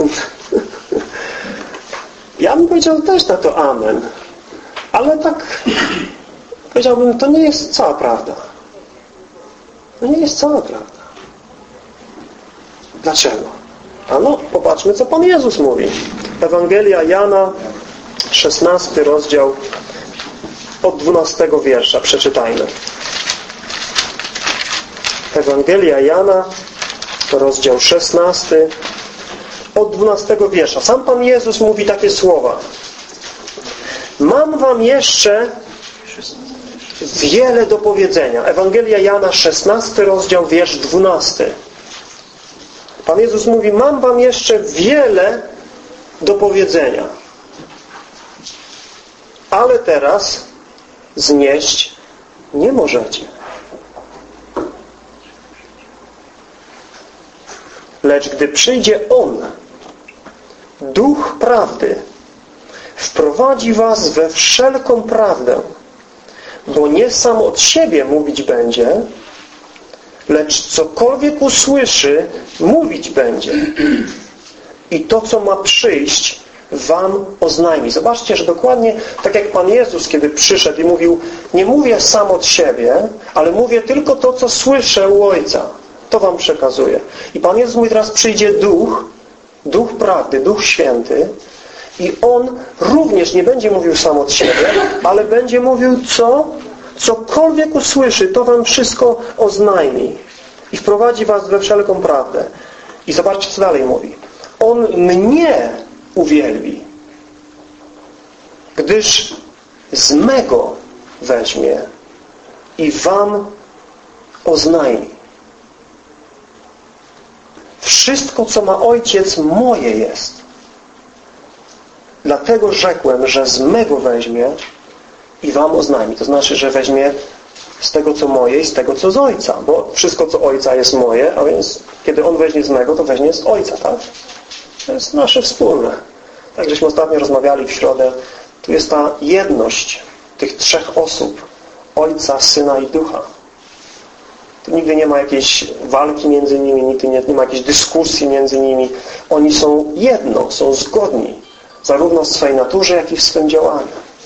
Ja bym powiedział też na to amen. Ale tak powiedziałbym, to nie jest cała prawda. To nie jest cała prawda. Dlaczego? Ano, popatrzmy, co Pan Jezus mówi. Ewangelia Jana, szesnasty rozdział, od dwunastego wiersza. Przeczytajmy. Ewangelia Jana, rozdział szesnasty, od dwunastego wiersza. Sam Pan Jezus mówi takie słowa. Mam wam jeszcze wiele do powiedzenia. Ewangelia Jana, szesnasty rozdział, wiersz dwunasty. Pan Jezus mówi, mam wam jeszcze wiele do powiedzenia. Ale teraz znieść nie możecie. Lecz gdy przyjdzie On, Duch Prawdy, wprowadzi was we wszelką prawdę, bo nie sam od siebie mówić będzie, lecz cokolwiek usłyszy, mówić będzie. I to, co ma przyjść, wam oznajmi. Zobaczcie, że dokładnie tak jak Pan Jezus, kiedy przyszedł i mówił, nie mówię sam od siebie, ale mówię tylko to, co słyszę u Ojca. To wam przekazuję. I Pan Jezus mówi, teraz przyjdzie Duch, Duch Prawdy, Duch Święty, i On również nie będzie mówił sam od siebie, ale będzie mówił co? Cokolwiek usłyszy, to wam wszystko oznajmi. I wprowadzi was we wszelką prawdę. I zobaczcie, co dalej mówi. On mnie uwielbi, gdyż z mego weźmie i wam oznajmi. Wszystko, co ma Ojciec, moje jest. Dlatego rzekłem, że z mego weźmie i wam oznajmi. To znaczy, że weźmie z tego, co moje i z tego, co z Ojca. Bo wszystko, co Ojca, jest moje, a więc kiedy On weźmie z mego, to weźmie z Ojca, tak? To jest nasze wspólne. Tak, żeśmy ostatnio rozmawiali w środę. Tu jest ta jedność tych trzech osób. Ojca, Syna i Ducha. Tu nigdy nie ma jakiejś walki między nimi, nigdy nie, nie ma jakiejś dyskusji między nimi. Oni są jedno, są zgodni. Zarówno w swej naturze, jak i w swym działaniu.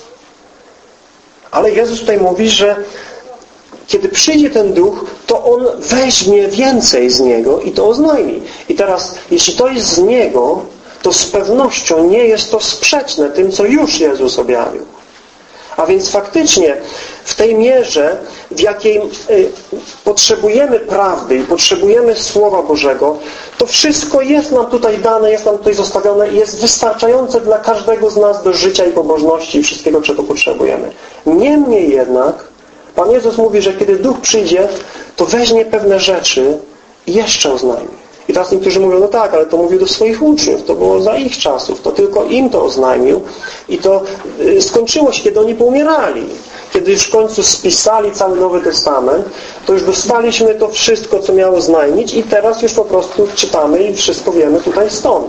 Ale Jezus tutaj mówi, że kiedy przyjdzie ten Duch, to On weźmie więcej z Niego i to oznajmi. I teraz, jeśli to jest z Niego, to z pewnością nie jest to sprzeczne tym, co już Jezus objawił. A więc faktycznie w tej mierze, w jakiej y, potrzebujemy prawdy i potrzebujemy Słowa Bożego, to wszystko jest nam tutaj dane, jest nam tutaj zostawione i jest wystarczające dla każdego z nas do życia i pobożności i wszystkiego, czego potrzebujemy. Niemniej jednak Pan Jezus mówi, że kiedy Duch przyjdzie, to weźmie pewne rzeczy i jeszcze oznajmi. I teraz niektórzy mówią, no tak, ale to mówił do swoich uczniów, to było za ich czasów, to tylko im to oznajmił i to skończyło się, kiedy oni poumierali. Kiedy już w końcu spisali cały Nowy Testament, to już dostaliśmy to wszystko, co miało oznajmić i teraz już po prostu czytamy i wszystko wiemy tutaj stąd.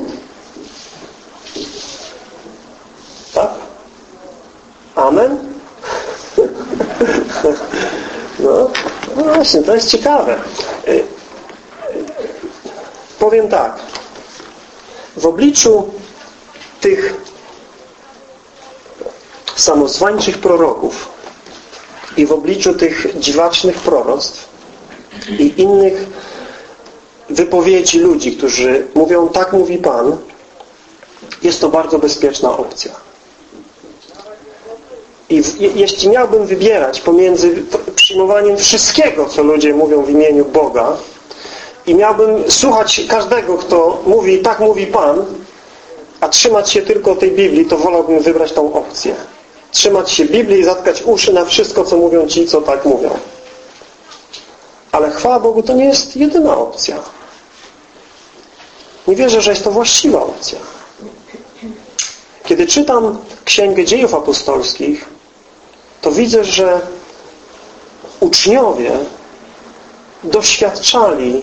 Tak? Amen? No, no właśnie, to jest ciekawe. Powiem tak. W obliczu tych samozwańczych proroków, I w obliczu tych dziwacznych proroctw i innych wypowiedzi ludzi, którzy mówią, tak mówi Pan, jest to bardzo bezpieczna opcja. I w, jeśli miałbym wybierać pomiędzy przyjmowaniem wszystkiego, co ludzie mówią w imieniu Boga, i miałbym słuchać każdego, kto mówi, tak mówi Pan, a trzymać się tylko tej Biblii, to wolałbym wybrać tą opcję. Trzymać się Biblii i zatkać uszy na wszystko, co mówią ci, co tak mówią. Ale chwała Bogu, to nie jest jedyna opcja. Nie wierzę, że jest to właściwa opcja. Kiedy czytam Księgę Dziejów Apostolskich, to widzę, że uczniowie doświadczali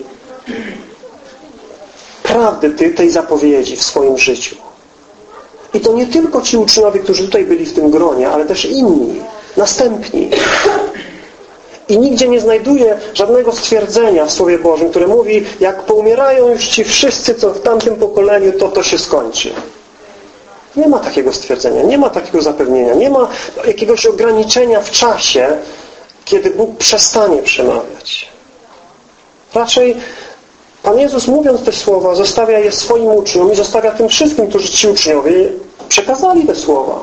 prawdy tej zapowiedzi w swoim życiu. I to nie tylko ci uczniowie, którzy tutaj byli w tym gronie, ale też inni, następni. I nigdzie nie znajduję żadnego stwierdzenia w Słowie Bożym, które mówi, jak poumierają już ci wszyscy, co w tamtym pokoleniu, to to się skończy. Nie ma takiego stwierdzenia, nie ma takiego zapewnienia, nie ma jakiegoś ograniczenia w czasie, kiedy Bóg przestanie przemawiać. Raczej Pan Jezus, mówiąc te słowa, zostawia je swoim uczniom i zostawia tym wszystkim, którzy ci uczniowie przekazali te słowa.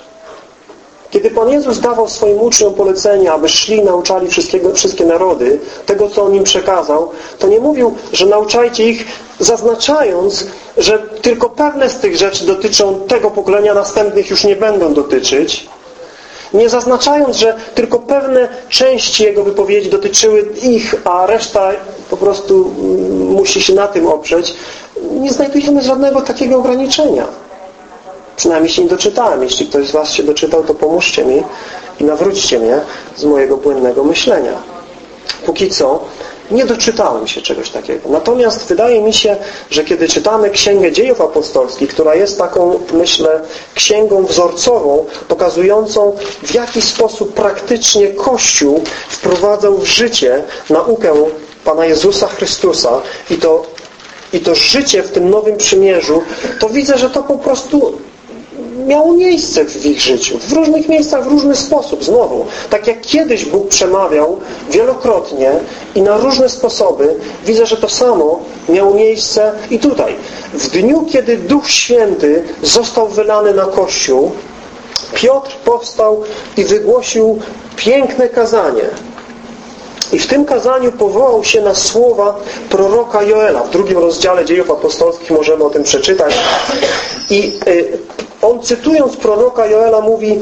Kiedy Pan Jezus dawał swoim uczniom polecenie, aby szli i nauczali wszystkiego, wszystkie narody, tego, co On im przekazał, to nie mówił, że nauczajcie ich, zaznaczając, że tylko pewne z tych rzeczy dotyczą tego pokolenia, następnych już nie będą dotyczyć. Nie zaznaczając, że tylko pewne części Jego wypowiedzi dotyczyły ich, a reszta po prostu musi się na tym oprzeć. Nie znajdujemy żadnego takiego ograniczenia. Przynajmniej się nie doczytałem. Jeśli ktoś z was się doczytał, to pomóżcie mi i nawróćcie mnie z mojego błędnego myślenia. Póki co nie doczytałem się czegoś takiego. Natomiast wydaje mi się, że kiedy czytamy Księgę Dziejów Apostolskich, która jest taką, myślę, księgą wzorcową, pokazującą, w jaki sposób praktycznie Kościół wprowadzał w życie naukę Pana Jezusa Chrystusa i to, i to życie w tym nowym przymierzu, to widzę, że to po prostu miało miejsce w ich życiu. W różnych miejscach, w różny sposób. Znowu, tak jak kiedyś Bóg przemawiał wielokrotnie i na różne sposoby, widzę, że to samo miało miejsce i tutaj. W dniu, kiedy Duch Święty został wylany na Kościół, Piotr powstał i wygłosił piękne kazanie. I w tym kazaniu powołał się na słowa proroka Joela. W drugim rozdziale Dziejów Apostolskich możemy o tym przeczytać. I on, cytując proroka Joela, mówi: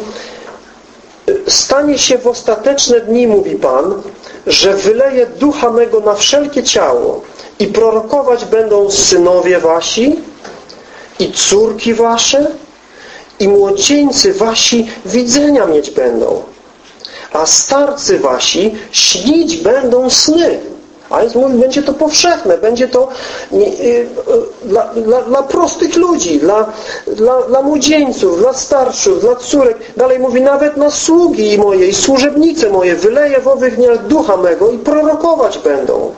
stanie się w ostateczne dni, mówi Pan, że wyleje ducha mego na wszelkie ciało i prorokować będą synowie wasi i córki wasze i młodzieńcy wasi widzenia mieć będą, a starcy wasi śnić będą sny. A więc mówi, będzie to powszechne, będzie to nie, y, dla, dla, dla prostych ludzi, dla, dla, dla młodzieńców, dla starszych, dla córek. Dalej mówi, nawet na sługi moje i służebnice moje wyleję w owych dniach ducha mego i prorokować będą.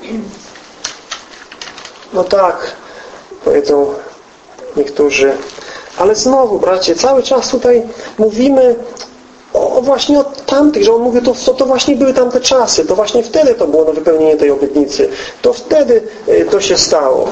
No tak, powiedzą niektórzy. Ale znowu, bracie, cały czas tutaj mówimy o właśnie od tamtych, że on mówi, to, to właśnie były tamte czasy, to właśnie wtedy to było na wypełnienie tej obietnicy, to wtedy to się stało.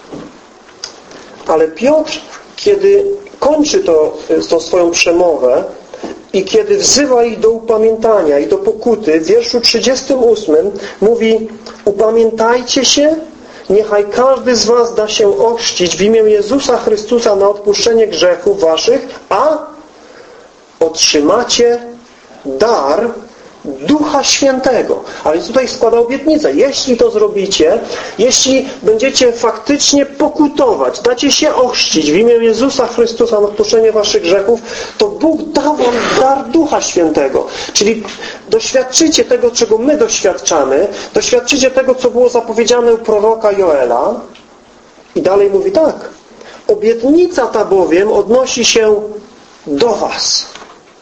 Ale Piotr, kiedy kończy to, tą swoją przemowę i kiedy wzywa ich do upamiętania i do pokuty, w wierszu trzydziestym ósmym mówi: upamiętajcie się, niechaj każdy z was da się ochrzcić w imię Jezusa Chrystusa na odpuszczenie grzechów waszych, a otrzymacie dar Ducha Świętego. A więc tutaj składa obietnicę. Jeśli to zrobicie, jeśli będziecie faktycznie pokutować, dacie się ochrzcić w imię Jezusa Chrystusa na odpuszczenie waszych grzechów, to Bóg da wam dar Ducha Świętego. Czyli doświadczycie tego, czego my doświadczamy, doświadczycie tego, co było zapowiedziane u proroka Joela. I dalej mówi tak: obietnica ta bowiem odnosi się do was.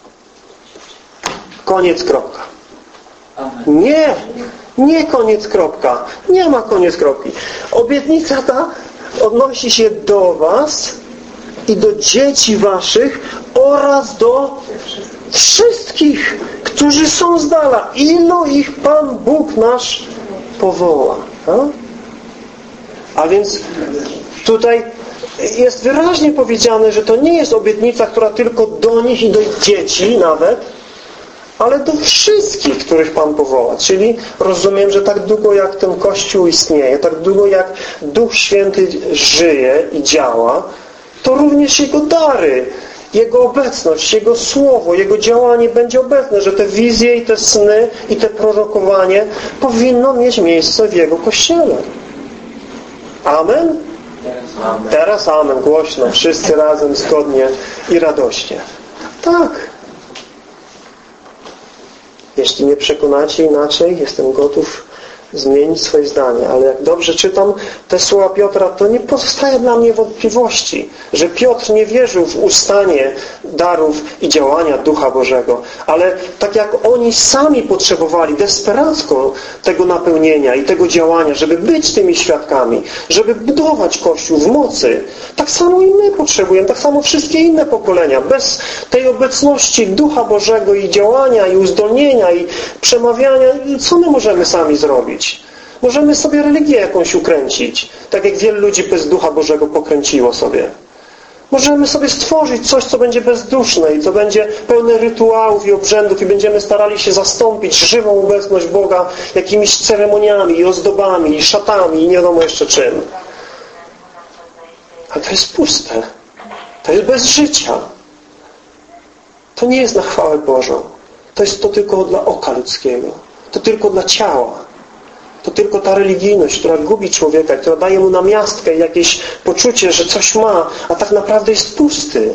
Koniec, kropka. Nie, nie koniec, kropka. Nie ma koniec, kropki. Obietnica ta odnosi się do was i do dzieci waszych oraz do wszystkich, którzy są z dala, ilu ich Pan Bóg nasz powoła. A, A więc tutaj jest wyraźnie powiedziane, że to nie jest obietnica, która tylko do nich i do ich dzieci nawet, ale do wszystkich, których Pan powoła. Czyli rozumiem, że tak długo jak ten Kościół istnieje, tak długo jak Duch Święty żyje i działa, to również Jego dary, Jego obecność, Jego Słowo, Jego działanie będzie obecne, że te wizje i te sny i te prorokowanie powinno mieć miejsce w Jego Kościele. Amen? Amen. Teraz amen, głośno, wszyscy razem, zgodnie i radośnie. Tak. Jeśli mnie przekonacie inaczej, jestem gotów zmienić swoje zdanie. Ale jak dobrze czytam te słowa Piotra, to nie pozostaje dla mnie wątpliwości, że Piotr nie wierzył w ustanie darów i działania Ducha Bożego. Ale tak jak oni sami potrzebowali desperacko tego napełnienia i tego działania, żeby być tymi świadkami, żeby budować Kościół w mocy, tak samo i my potrzebujemy, tak samo wszystkie inne pokolenia. Bez tej obecności Ducha Bożego i działania, i uzdolnienia, i przemawiania, co my możemy sami zrobić? Możemy sobie religię jakąś ukręcić, tak jak wielu ludzi bez Ducha Bożego pokręciło sobie. Możemy sobie stworzyć coś, co będzie bezduszne i co będzie pełne rytuałów i obrzędów i będziemy starali się zastąpić żywą obecność Boga jakimiś ceremoniami i ozdobami i szatami i nie wiadomo jeszcze czym. Ale to jest puste. To jest bez życia. To nie jest na chwałę Bożą. To jest to tylko dla oka ludzkiego. To tylko dla ciała. To tylko ta religijność, która gubi człowieka, która daje mu namiastkę i jakieś poczucie, że coś ma, a tak naprawdę jest pusty.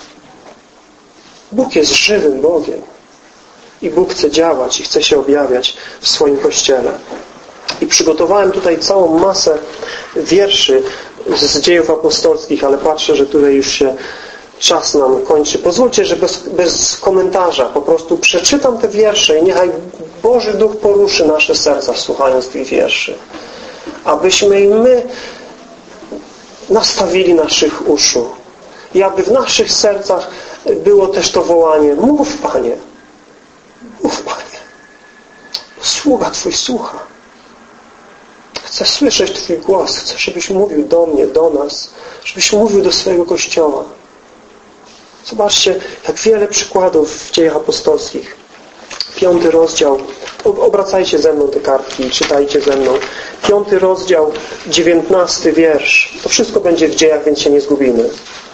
Bóg jest żywym Bogiem. I Bóg chce działać i chce się objawiać w swoim Kościele. I przygotowałem tutaj całą masę wierszy z Dziejów Apostolskich, ale patrzę, że tutaj już się czas nam kończy. Pozwólcie, że bez, bez komentarza po prostu przeczytam te wiersze i niechaj Boży Duch poruszy nasze serca, słuchając tych wierszy. Abyśmy i my nastawili naszych uszu. I aby w naszych sercach było też to wołanie: mów, Panie. Mów, Panie. Sługa Twój słucha. Chcę słyszeć Twój głos. Chcę, żebyś mówił do mnie, do nas. Żebyś mówił do swojego Kościoła. Zobaczcie, jak wiele przykładów w Dziejach Apostolskich. Piąty rozdział. Obracajcie ze mną te kartki i czytajcie ze mną. Piąty rozdział, dziewiętnasty wiersz. To wszystko będzie w Dziejach, więc się nie zgubimy.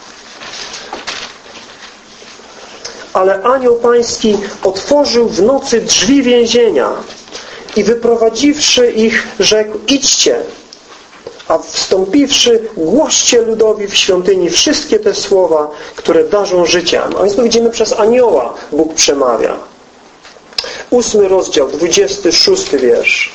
Ale anioł pański otworzył w nocy drzwi więzienia i wyprowadziwszy ich, rzekł: idźcie, a wstąpiwszy, głoście ludowi w świątyni wszystkie te słowa, które darzą życiem. A więc tu widzimy, przez anioła Bóg przemawia. Ósmy rozdział, dwudziesty szósty wiersz.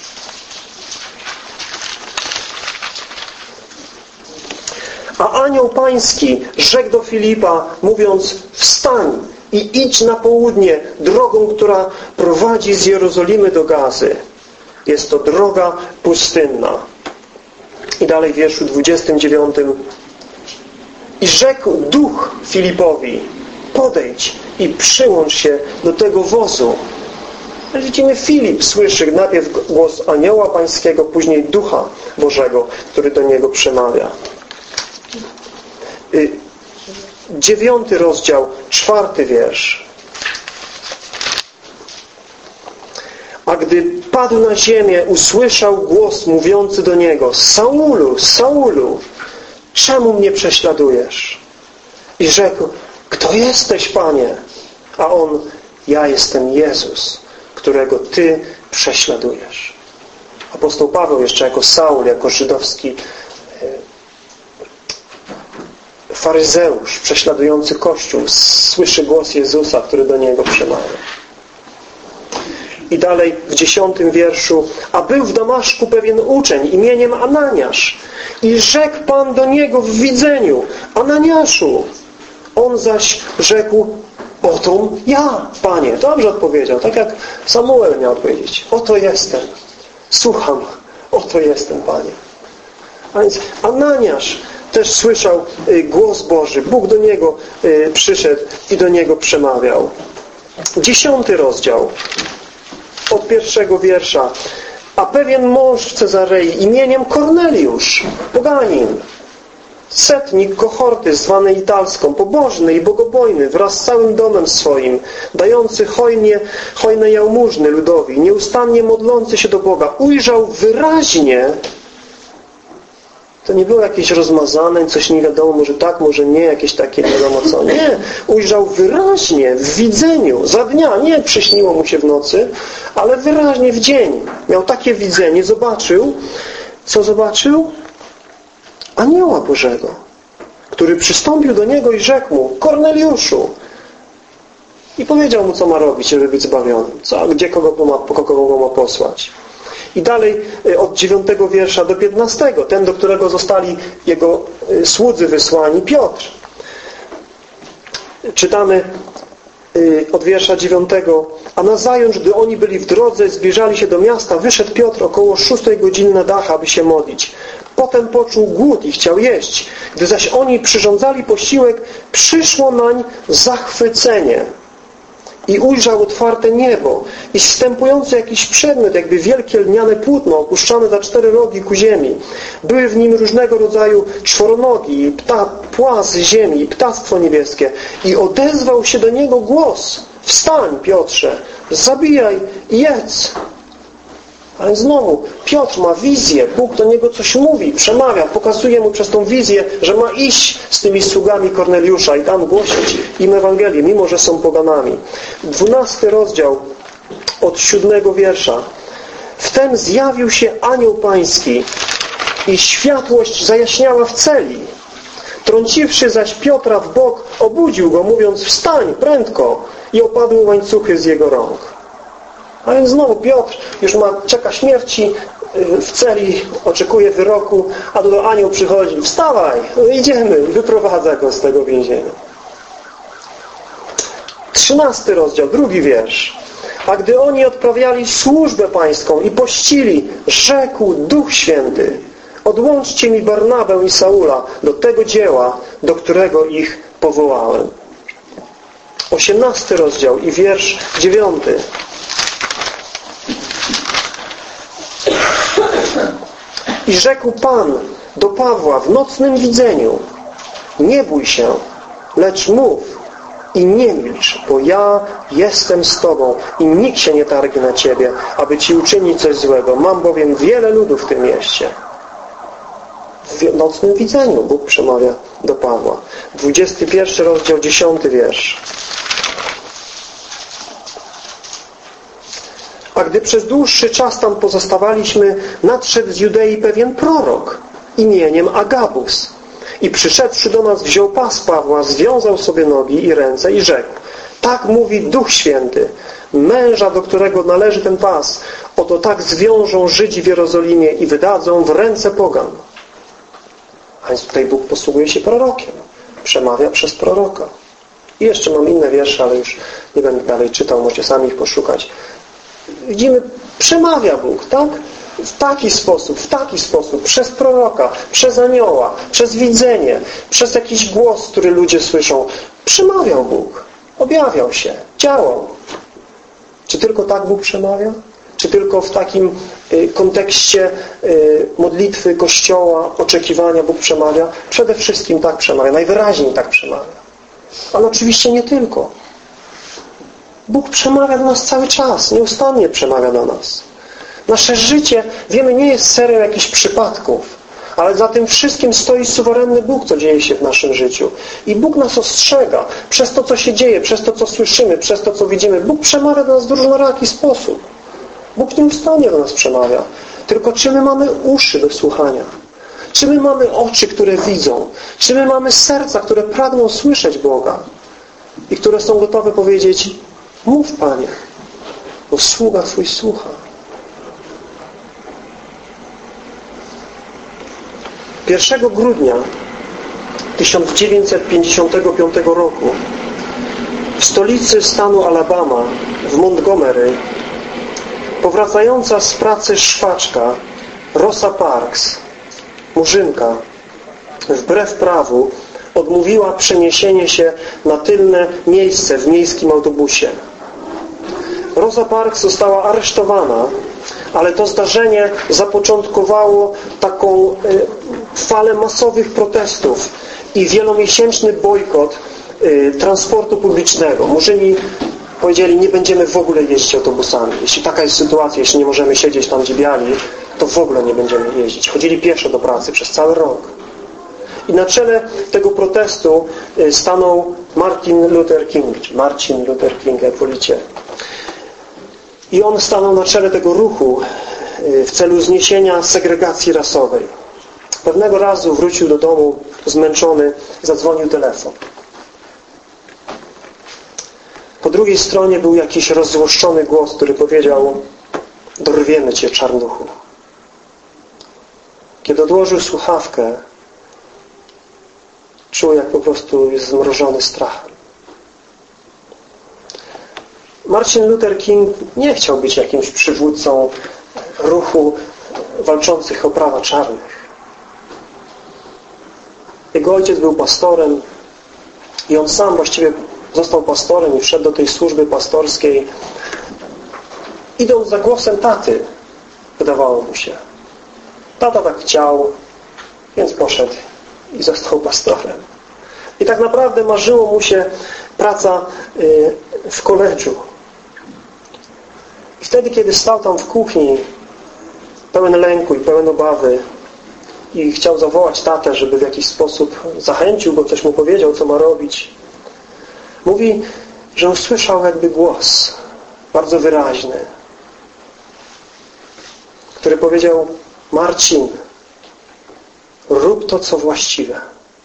A anioł pański rzekł do Filipa, mówiąc: wstań i idź na południe drogą, która prowadzi z Jerozolimy do Gazy. Jest to droga pustynna. I dalej w wierszu dwudziestym dziewiątym. I rzekł Duch Filipowi: podejdź i przyłącz się do tego wozu. Widzimy, Filip słyszy najpierw głos anioła pańskiego, później Ducha Bożego, który do niego przemawia. Dziewiąty rozdział, czwarty wiersz. A gdy padł na ziemię, usłyszał głos mówiący do niego: Saulu, Saulu, czemu mnie prześladujesz? I rzekł: kto jesteś, Panie? A on: ja jestem Jezus, którego Ty prześladujesz. Apostoł Paweł jeszcze jako Saul, jako żydowski faryzeusz prześladujący Kościół, słyszy głos Jezusa, który do niego przemawia. I dalej w dziesiątym wierszu. A był w Damaszku pewien uczeń imieniem Ananiasz. I rzekł Pan do niego w widzeniu: Ananiaszu. On zaś rzekł: oto ja, Panie. Dobrze odpowiedział, tak jak Samuel miał odpowiedzieć. Oto jestem. Słucham. Oto jestem, Panie. A więc Ananiasz też słyszał głos Boży. Bóg do niego przyszedł i do niego przemawiał. Dziesiąty rozdział, od pierwszego wiersza. A pewien mąż w Cezarei imieniem Korneliusz, poganin, setnik kohorty zwanej italską, pobożny i bogobojny wraz z całym domem swoim, dający hojnie, hojne jałmużny ludowi, nieustannie modlący się do Boga, ujrzał wyraźnie, to nie było jakieś rozmazane, coś nie wiadomo, może tak, może nie, jakieś takie nie wiadomo co. Nie, ujrzał wyraźnie, w widzeniu, za dnia, nie przyśniło mu się w nocy, ale wyraźnie w dzień. Miał takie widzenie, zobaczył, co zobaczył? Anioła Bożego, który przystąpił do niego i rzekł mu: Korneliuszu. I powiedział mu, co ma robić, żeby być zbawionym. Co, gdzie kogo ma, kogo go ma posłać. I dalej od dziewiątego wiersza do piętnastego, ten, do którego zostali jego słudzy wysłani, Piotr. Czytamy od wiersza dziewiątego. A nazajutrz, gdy oni byli w drodze, zbliżali się do miasta, wyszedł Piotr około szóstej godziny na dach, aby się modlić. Potem poczuł głód i chciał jeść. Gdy zaś oni przyrządzali posiłek, przyszło nań zachwycenie. I ujrzał otwarte niebo i wstępujący jakiś przedmiot, jakby wielkie lniane płótno, opuszczane za cztery rogi ku ziemi. Były w nim różnego rodzaju czworonogi, pta, płaz ziemi, ptactwo niebieskie. I odezwał się do niego głos: wstań, Piotrze, zabijaj i jedz. Ale znowu, Piotr ma wizję, Bóg do niego coś mówi, przemawia, pokazuje mu przez tą wizję, że ma iść z tymi sługami Korneliusza i tam głosić im Ewangelię, mimo że są poganami. Dwunasty rozdział od siódmego wiersza. Wtem zjawił się anioł pański i światłość zajaśniała w celi. Trąciwszy zaś Piotra w bok, obudził go, mówiąc: wstań, prędko, i opadły łańcuchy z jego rąk. A więc znowu Piotr już ma, czeka śmierci w celi, oczekuje wyroku, a do anioł przychodzi: wstawaj, idziemy, wyprowadza go z tego więzienia. Trzynasty rozdział, drugi wiersz. A gdy oni odprawiali służbę pańską i pościli, rzekł Duch Święty: odłączcie mi Barnabę i Saula do tego dzieła, do którego ich powołałem. Osiemnasty rozdział i wiersz dziewiąty. I rzekł Pan do Pawła w nocnym widzeniu: nie bój się, lecz mów i nie milcz, bo ja jestem z Tobą i nikt się nie targnie na Ciebie, aby Ci uczynić coś złego. Mam bowiem wiele ludu w tym mieście. W nocnym widzeniu Bóg przemawia do Pawła. dwudziesty pierwszy rozdział, dziesiąty wiersz. A gdy przez dłuższy czas tam pozostawaliśmy, nadszedł z Judei pewien prorok imieniem Agabus. I przyszedłszy do nas, wziął pas Pawła, związał sobie nogi i ręce i rzekł: tak mówi Duch Święty, męża, do którego należy ten pas, oto tak zwiążą Żydzi w Jerozolimie i wydadzą w ręce pogan. A więc tutaj Bóg posługuje się prorokiem. Przemawia przez proroka. I jeszcze mam inne wiersze, ale już nie będę dalej czytał, możecie sami ich poszukać. Widzimy, przemawia Bóg, tak? W taki sposób, w taki sposób, przez proroka, przez anioła, przez widzenie, przez jakiś głos, który ludzie słyszą. Przemawiał Bóg, objawiał się, działał. Czy tylko tak Bóg przemawia? Czy tylko w takim y, kontekście y, modlitwy, Kościoła, oczekiwania Bóg przemawia? Przede wszystkim tak przemawia, najwyraźniej tak przemawia. Ale oczywiście nie tylko. Bóg przemawia do nas cały czas, nieustannie przemawia do nas. Nasze życie, wiemy, nie jest serią jakichś przypadków, ale za tym wszystkim stoi suwerenny Bóg, co dzieje się w naszym życiu. I Bóg nas ostrzega przez to, co się dzieje, przez to, co słyszymy, przez to, co widzimy. Bóg przemawia do nas w różnoraki sposób. Bóg nieustannie do nas przemawia. Tylko czy my mamy uszy do słuchania? Czy my mamy oczy, które widzą? Czy my mamy serca, które pragną słyszeć Boga? I które są gotowe powiedzieć: mów, Panie, bo sługa Twój słucha. pierwszego grudnia tysiąc dziewięćset pięćdziesiątego piątego roku w stolicy stanu Alabama, w Montgomery, powracająca z pracy szwaczka Rosa Parks, murzynka, wbrew prawu odmówiła przeniesienie się na tylne miejsce w miejskim autobusie. Rosa Parks została aresztowana, ale to zdarzenie zapoczątkowało taką falę masowych protestów i wielomiesięczny bojkot transportu publicznego. Murzyni powiedzieli, nie będziemy w ogóle jeździć autobusami. Jeśli taka jest sytuacja, jeśli nie możemy siedzieć tam, gdzie biali, to w ogóle nie będziemy jeździć. Chodzili pieszo do pracy przez cały rok. I na czele tego protestu stanął Martin Luther King, czy Marcin Luther King, jak wolicie. I on stanął na czele tego ruchu w celu zniesienia segregacji rasowej. Pewnego razu wrócił do domu zmęczony, zadzwonił telefon. Po drugiej stronie był jakiś rozzłoszczony głos, który powiedział: dorwiemy cię, czarnuchu. Kiedy odłożył słuchawkę, czuł, jak po prostu jest zmrożony strachem. Martin Luther King nie chciał być jakimś przywódcą ruchu walczących o prawa czarnych. Jego ojciec był pastorem i on sam właściwie został pastorem i wszedł do tej służby pastorskiej, idąc za głosem taty, wydawało mu się. Tata tak chciał, więc poszedł i został pastorem. I tak naprawdę marzyło mu się praca w koledżu. I wtedy, kiedy stał tam w kuchni, pełen lęku i pełen obawy, i chciał zawołać tatę, żeby w jakiś sposób zachęcił go, coś mu powiedział, co ma robić, mówi, że usłyszał jakby głos bardzo wyraźny, który powiedział: Marcin, rób to, co właściwe.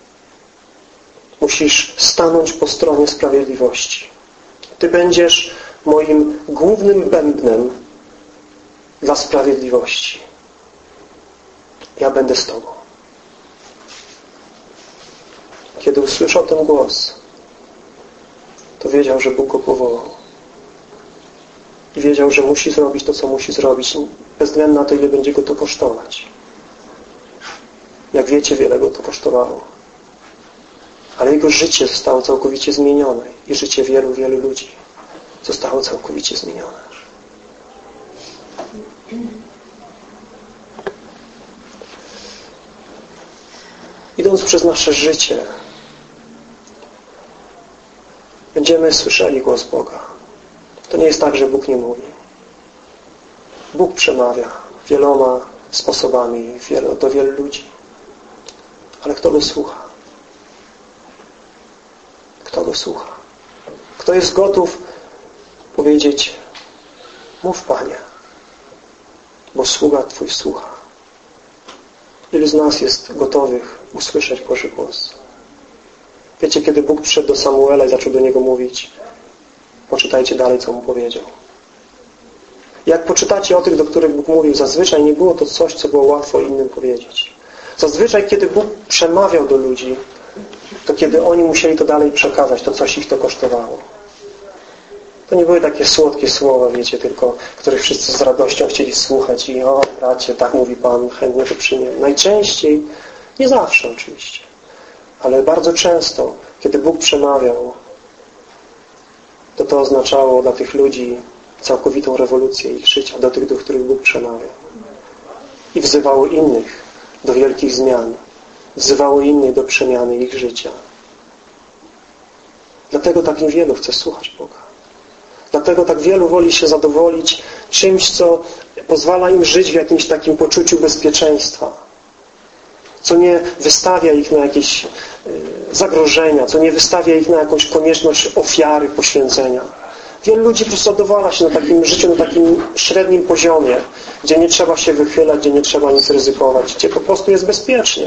Musisz stanąć po stronie sprawiedliwości. Ty będziesz moim głównym bębnem dla sprawiedliwości. Ja będę z Tobą. Kiedy usłyszał ten głos, to wiedział, że Bóg go powołał. I wiedział, że musi zrobić to, co musi zrobić, bez względu na to, ile będzie go to kosztować. Jak wiecie, wiele go to kosztowało. Ale jego życie zostało całkowicie zmienione. I życie wielu, wielu ludzi zostało całkowicie zmienione. Idąc przez nasze życie, będziemy słyszeli głos Boga. To nie jest tak, że Bóg nie mówi. Bóg przemawia wieloma sposobami do wielu ludzi. Ale kto go słucha? Kto go słucha? Kto jest gotów powiedzieć: mów, Panie, bo sługa Twój słucha. Ilu z nas jest gotowych usłyszeć Boży głos? Wiecie, kiedy Bóg przyszedł do Samuela i zaczął do niego mówić, poczytajcie dalej, co mu powiedział. Jak poczytacie o tych, do których Bóg mówił, zazwyczaj nie było to coś, co było łatwo innym powiedzieć. Zazwyczaj, kiedy Bóg przemawiał do ludzi, to kiedy oni musieli to dalej przekazać, to coś ich to kosztowało. To nie były takie słodkie słowa, wiecie, tylko których wszyscy z radością chcieli słuchać i o, bracie, tak mówi Pan, chętnie to przyjmę. Najczęściej, nie zawsze oczywiście, ale bardzo często, kiedy Bóg przemawiał, to to oznaczało dla tych ludzi całkowitą rewolucję ich życia, do tych, do których Bóg przemawiał. I wzywało innych do wielkich zmian. Wzywało innych do przemiany ich życia. Dlatego tak niewielu chce słuchać Boga. Dlatego tak wielu woli się zadowolić czymś, co pozwala im żyć w jakimś takim poczuciu bezpieczeństwa. Co nie wystawia ich na jakieś zagrożenia, co nie wystawia ich na jakąś konieczność ofiary, poświęcenia. Wielu ludzi po prostu zadowala się na takim życiu, na takim średnim poziomie, gdzie nie trzeba się wychylać, gdzie nie trzeba nic ryzykować, gdzie po prostu jest bezpiecznie.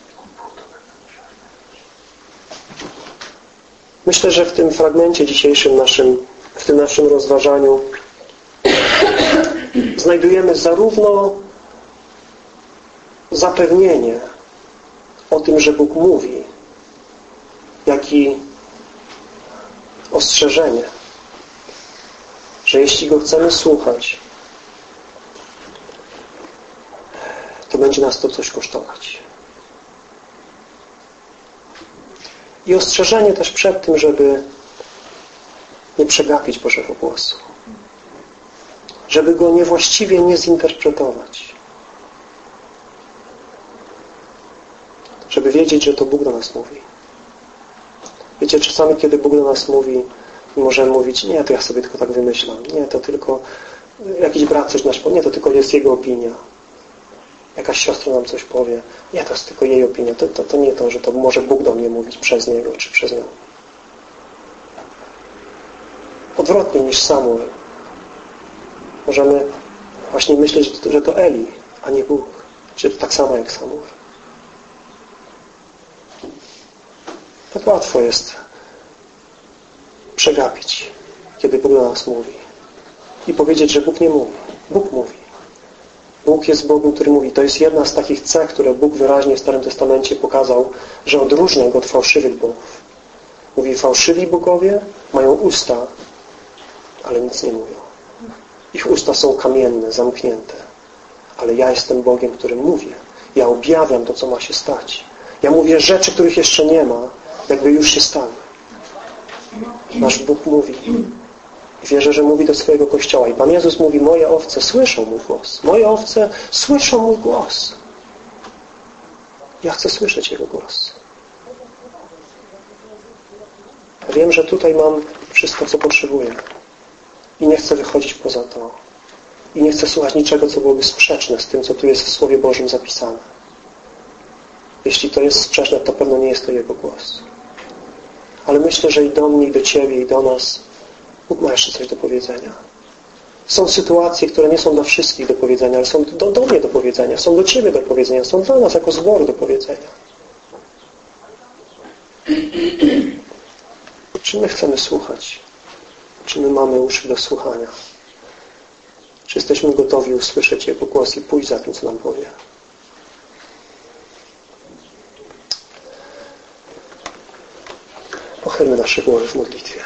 Myślę, że w tym fragmencie dzisiejszym naszym, w tym naszym rozważaniu znajdujemy zarówno zapewnienie o tym, że Bóg mówi, jak i ostrzeżenie, że jeśli Go chcemy słuchać, to będzie nas to coś kosztować. I ostrzeżenie też przed tym, żeby nie przegapić Bożego głosu. żeby go niewłaściwie nie zinterpretować. Żeby wiedzieć, że to Bóg do nas mówi. Wiecie, czasami, kiedy Bóg do nas mówi, możemy mówić, nie, to ja sobie tylko tak wymyślam. Nie, to tylko jakiś brat coś nasz powie. Nie, to tylko jest jego opinia. Jakaś siostra nam coś powie. Nie, to jest tylko jej opinia. To, to, to nie to, że to może Bóg do mnie mówić przez niego czy przez nią. Odwrotnie niż Samuel. Możemy właśnie myśleć, że to Eli, a nie Bóg. Czy tak samo jak Samuel. Tak łatwo jest przegapić, kiedy Bóg do nas mówi. I powiedzieć, że Bóg nie mówi. Bóg mówi. Bóg jest Bogiem, który mówi. To jest jedna z takich cech, które Bóg wyraźnie w Starym Testamencie pokazał, że odróżnia Go od fałszywych bogów. Mówi, fałszywi bogowie mają usta, ale nic nie mówią. Ich usta są kamienne, zamknięte. Ale ja jestem Bogiem, który mówię. Ja objawiam to, co ma się stać. Ja mówię rzeczy, których jeszcze nie ma, jakby już się stały. Nasz Bóg mówi. I wierzę, że mówi do swojego Kościoła. I Pan Jezus mówi, moje owce słyszą mój głos. Moje owce słyszą mój głos. Ja chcę słyszeć Jego głos. Wiem, że tutaj mam wszystko, co potrzebuję. I nie chcę wychodzić poza to. I nie chcę słuchać niczego, co byłoby sprzeczne z tym, co tu jest w Słowie Bożym zapisane. Jeśli to jest sprzeczne, to pewno nie jest to Jego głos. Ale myślę, że i do mnie, i do Ciebie, i do nas Bóg ma jeszcze coś do powiedzenia. Są sytuacje, które nie są dla wszystkich do powiedzenia, ale są do, do mnie do powiedzenia, są do Ciebie do powiedzenia, są dla nas jako zboru do powiedzenia. Czy my chcemy słuchać? Czy my mamy uszy do słuchania? Czy jesteśmy gotowi usłyszeć Jego głos i pójść za tym, co nam powie? Pochylmy nasze głowy w modlitwie.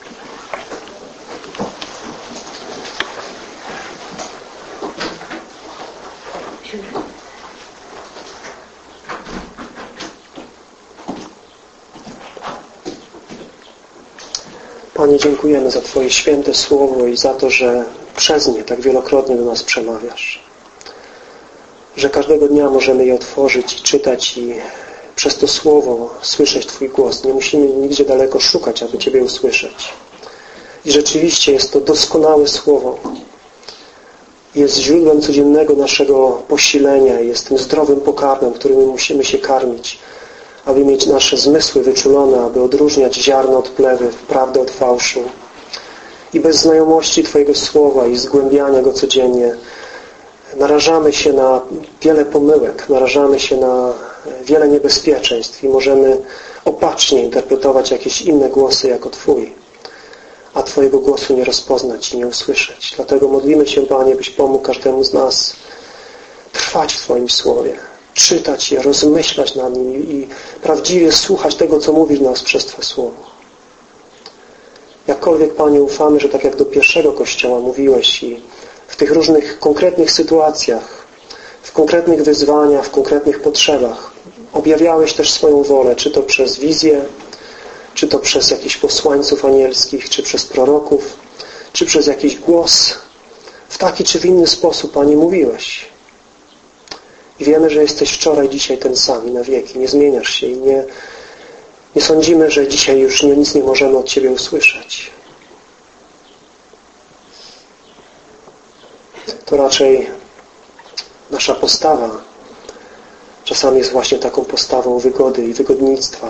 Panie, dziękujemy za Twoje święte Słowo i za to, że przez nie tak wielokrotnie do nas przemawiasz. Że każdego dnia możemy je otworzyć i czytać i przez to Słowo słyszeć Twój głos. Nie musimy nigdzie daleko szukać, aby Ciebie usłyszeć. I rzeczywiście jest to doskonałe Słowo. Jest źródłem codziennego naszego posilenia i jest tym zdrowym pokarmem, którym my musimy się karmić, aby mieć nasze zmysły wyczulone, aby odróżniać ziarno od plewy, prawdę od fałszu. I bez znajomości Twojego Słowa i zgłębiania Go codziennie narażamy się na wiele pomyłek, narażamy się na wiele niebezpieczeństw i możemy opacznie interpretować jakieś inne głosy jako Twój, a Twojego głosu nie rozpoznać i nie usłyszeć. Dlatego modlimy się, Panie, byś pomógł każdemu z nas trwać w Twoim Słowie, czytać je, rozmyślać nad nim i prawdziwie słuchać tego, co mówisz do nas przez Twoje Słowo. Jakkolwiek, Panie, ufamy, że tak jak do pierwszego Kościoła mówiłeś i w tych różnych konkretnych sytuacjach, w konkretnych wyzwaniach, w konkretnych potrzebach objawiałeś też swoją wolę, czy to przez wizję, czy to przez jakichś posłańców anielskich, czy przez proroków, czy przez jakiś głos. W taki czy w inny sposób, Panie, mówiłeś. I wiemy, że jesteś wczoraj, dzisiaj ten sam i na wieki. Nie zmieniasz się i nie, nie sądzimy, że dzisiaj już nic nie możemy od Ciebie usłyszeć. To raczej nasza postawa czasami jest właśnie taką postawą wygody i wygodnictwa.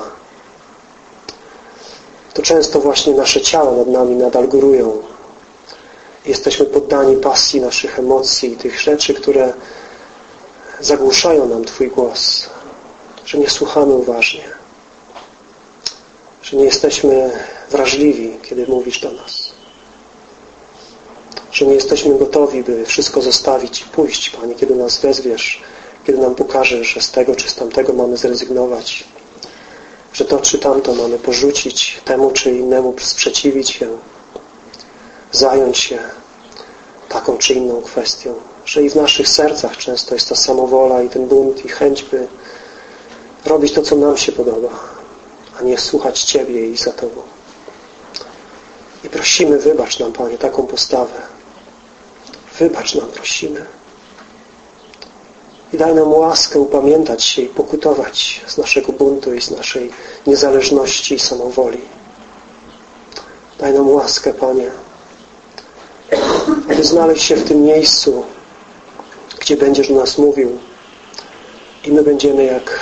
To często właśnie nasze ciała nad nami nadal górują. Jesteśmy poddani pasji naszych emocji i tych rzeczy, które zagłuszają nam Twój głos, że nie słuchamy uważnie, że nie jesteśmy wrażliwi, kiedy mówisz do nas, że nie jesteśmy gotowi, by wszystko zostawić i pójść, Panie, kiedy nas wezwiesz, kiedy nam pokażesz, że z tego czy z tamtego mamy zrezygnować, że to czy tamto mamy porzucić, temu czy innemu sprzeciwić się, zająć się taką czy inną kwestią, że i w naszych sercach często jest ta samowola i ten bunt i chęć, by robić to, co nam się podoba, a nie słuchać Ciebie i za Tobą. I prosimy, wybacz nam, Panie, taką postawę Wybacz nam, prosimy. I daj nam łaskę upamiętać się i pokutować z naszego buntu i z naszej niezależności i samowoli. Daj nam łaskę, Panie, aby znaleźć się w tym miejscu, gdzie będziesz do nas mówił i my będziemy jak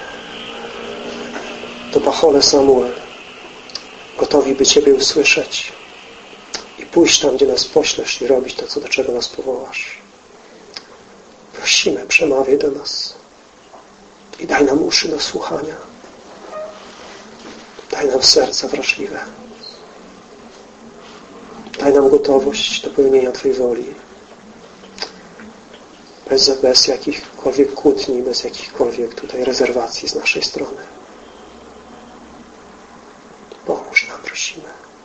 to pachole Samuel, gotowi, by Ciebie usłyszeć i pójść tam, gdzie nas poślesz i robić to, co do czego nas powołasz. Prosimy, przemawiaj do nas i daj nam uszy do słuchania. Daj nam serca wrażliwe. Daj nam gotowość do pełnienia Twojej woli. Bez, bez jakichkolwiek kłótni, bez jakichkolwiek tutaj rezerwacji z naszej strony. Pomóż nam, prosimy.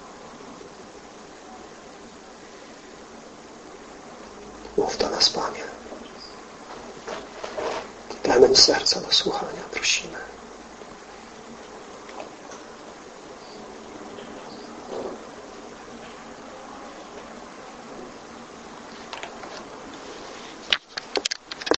Mów do nas, Panie. Daj nam serca do słuchania, prosimy.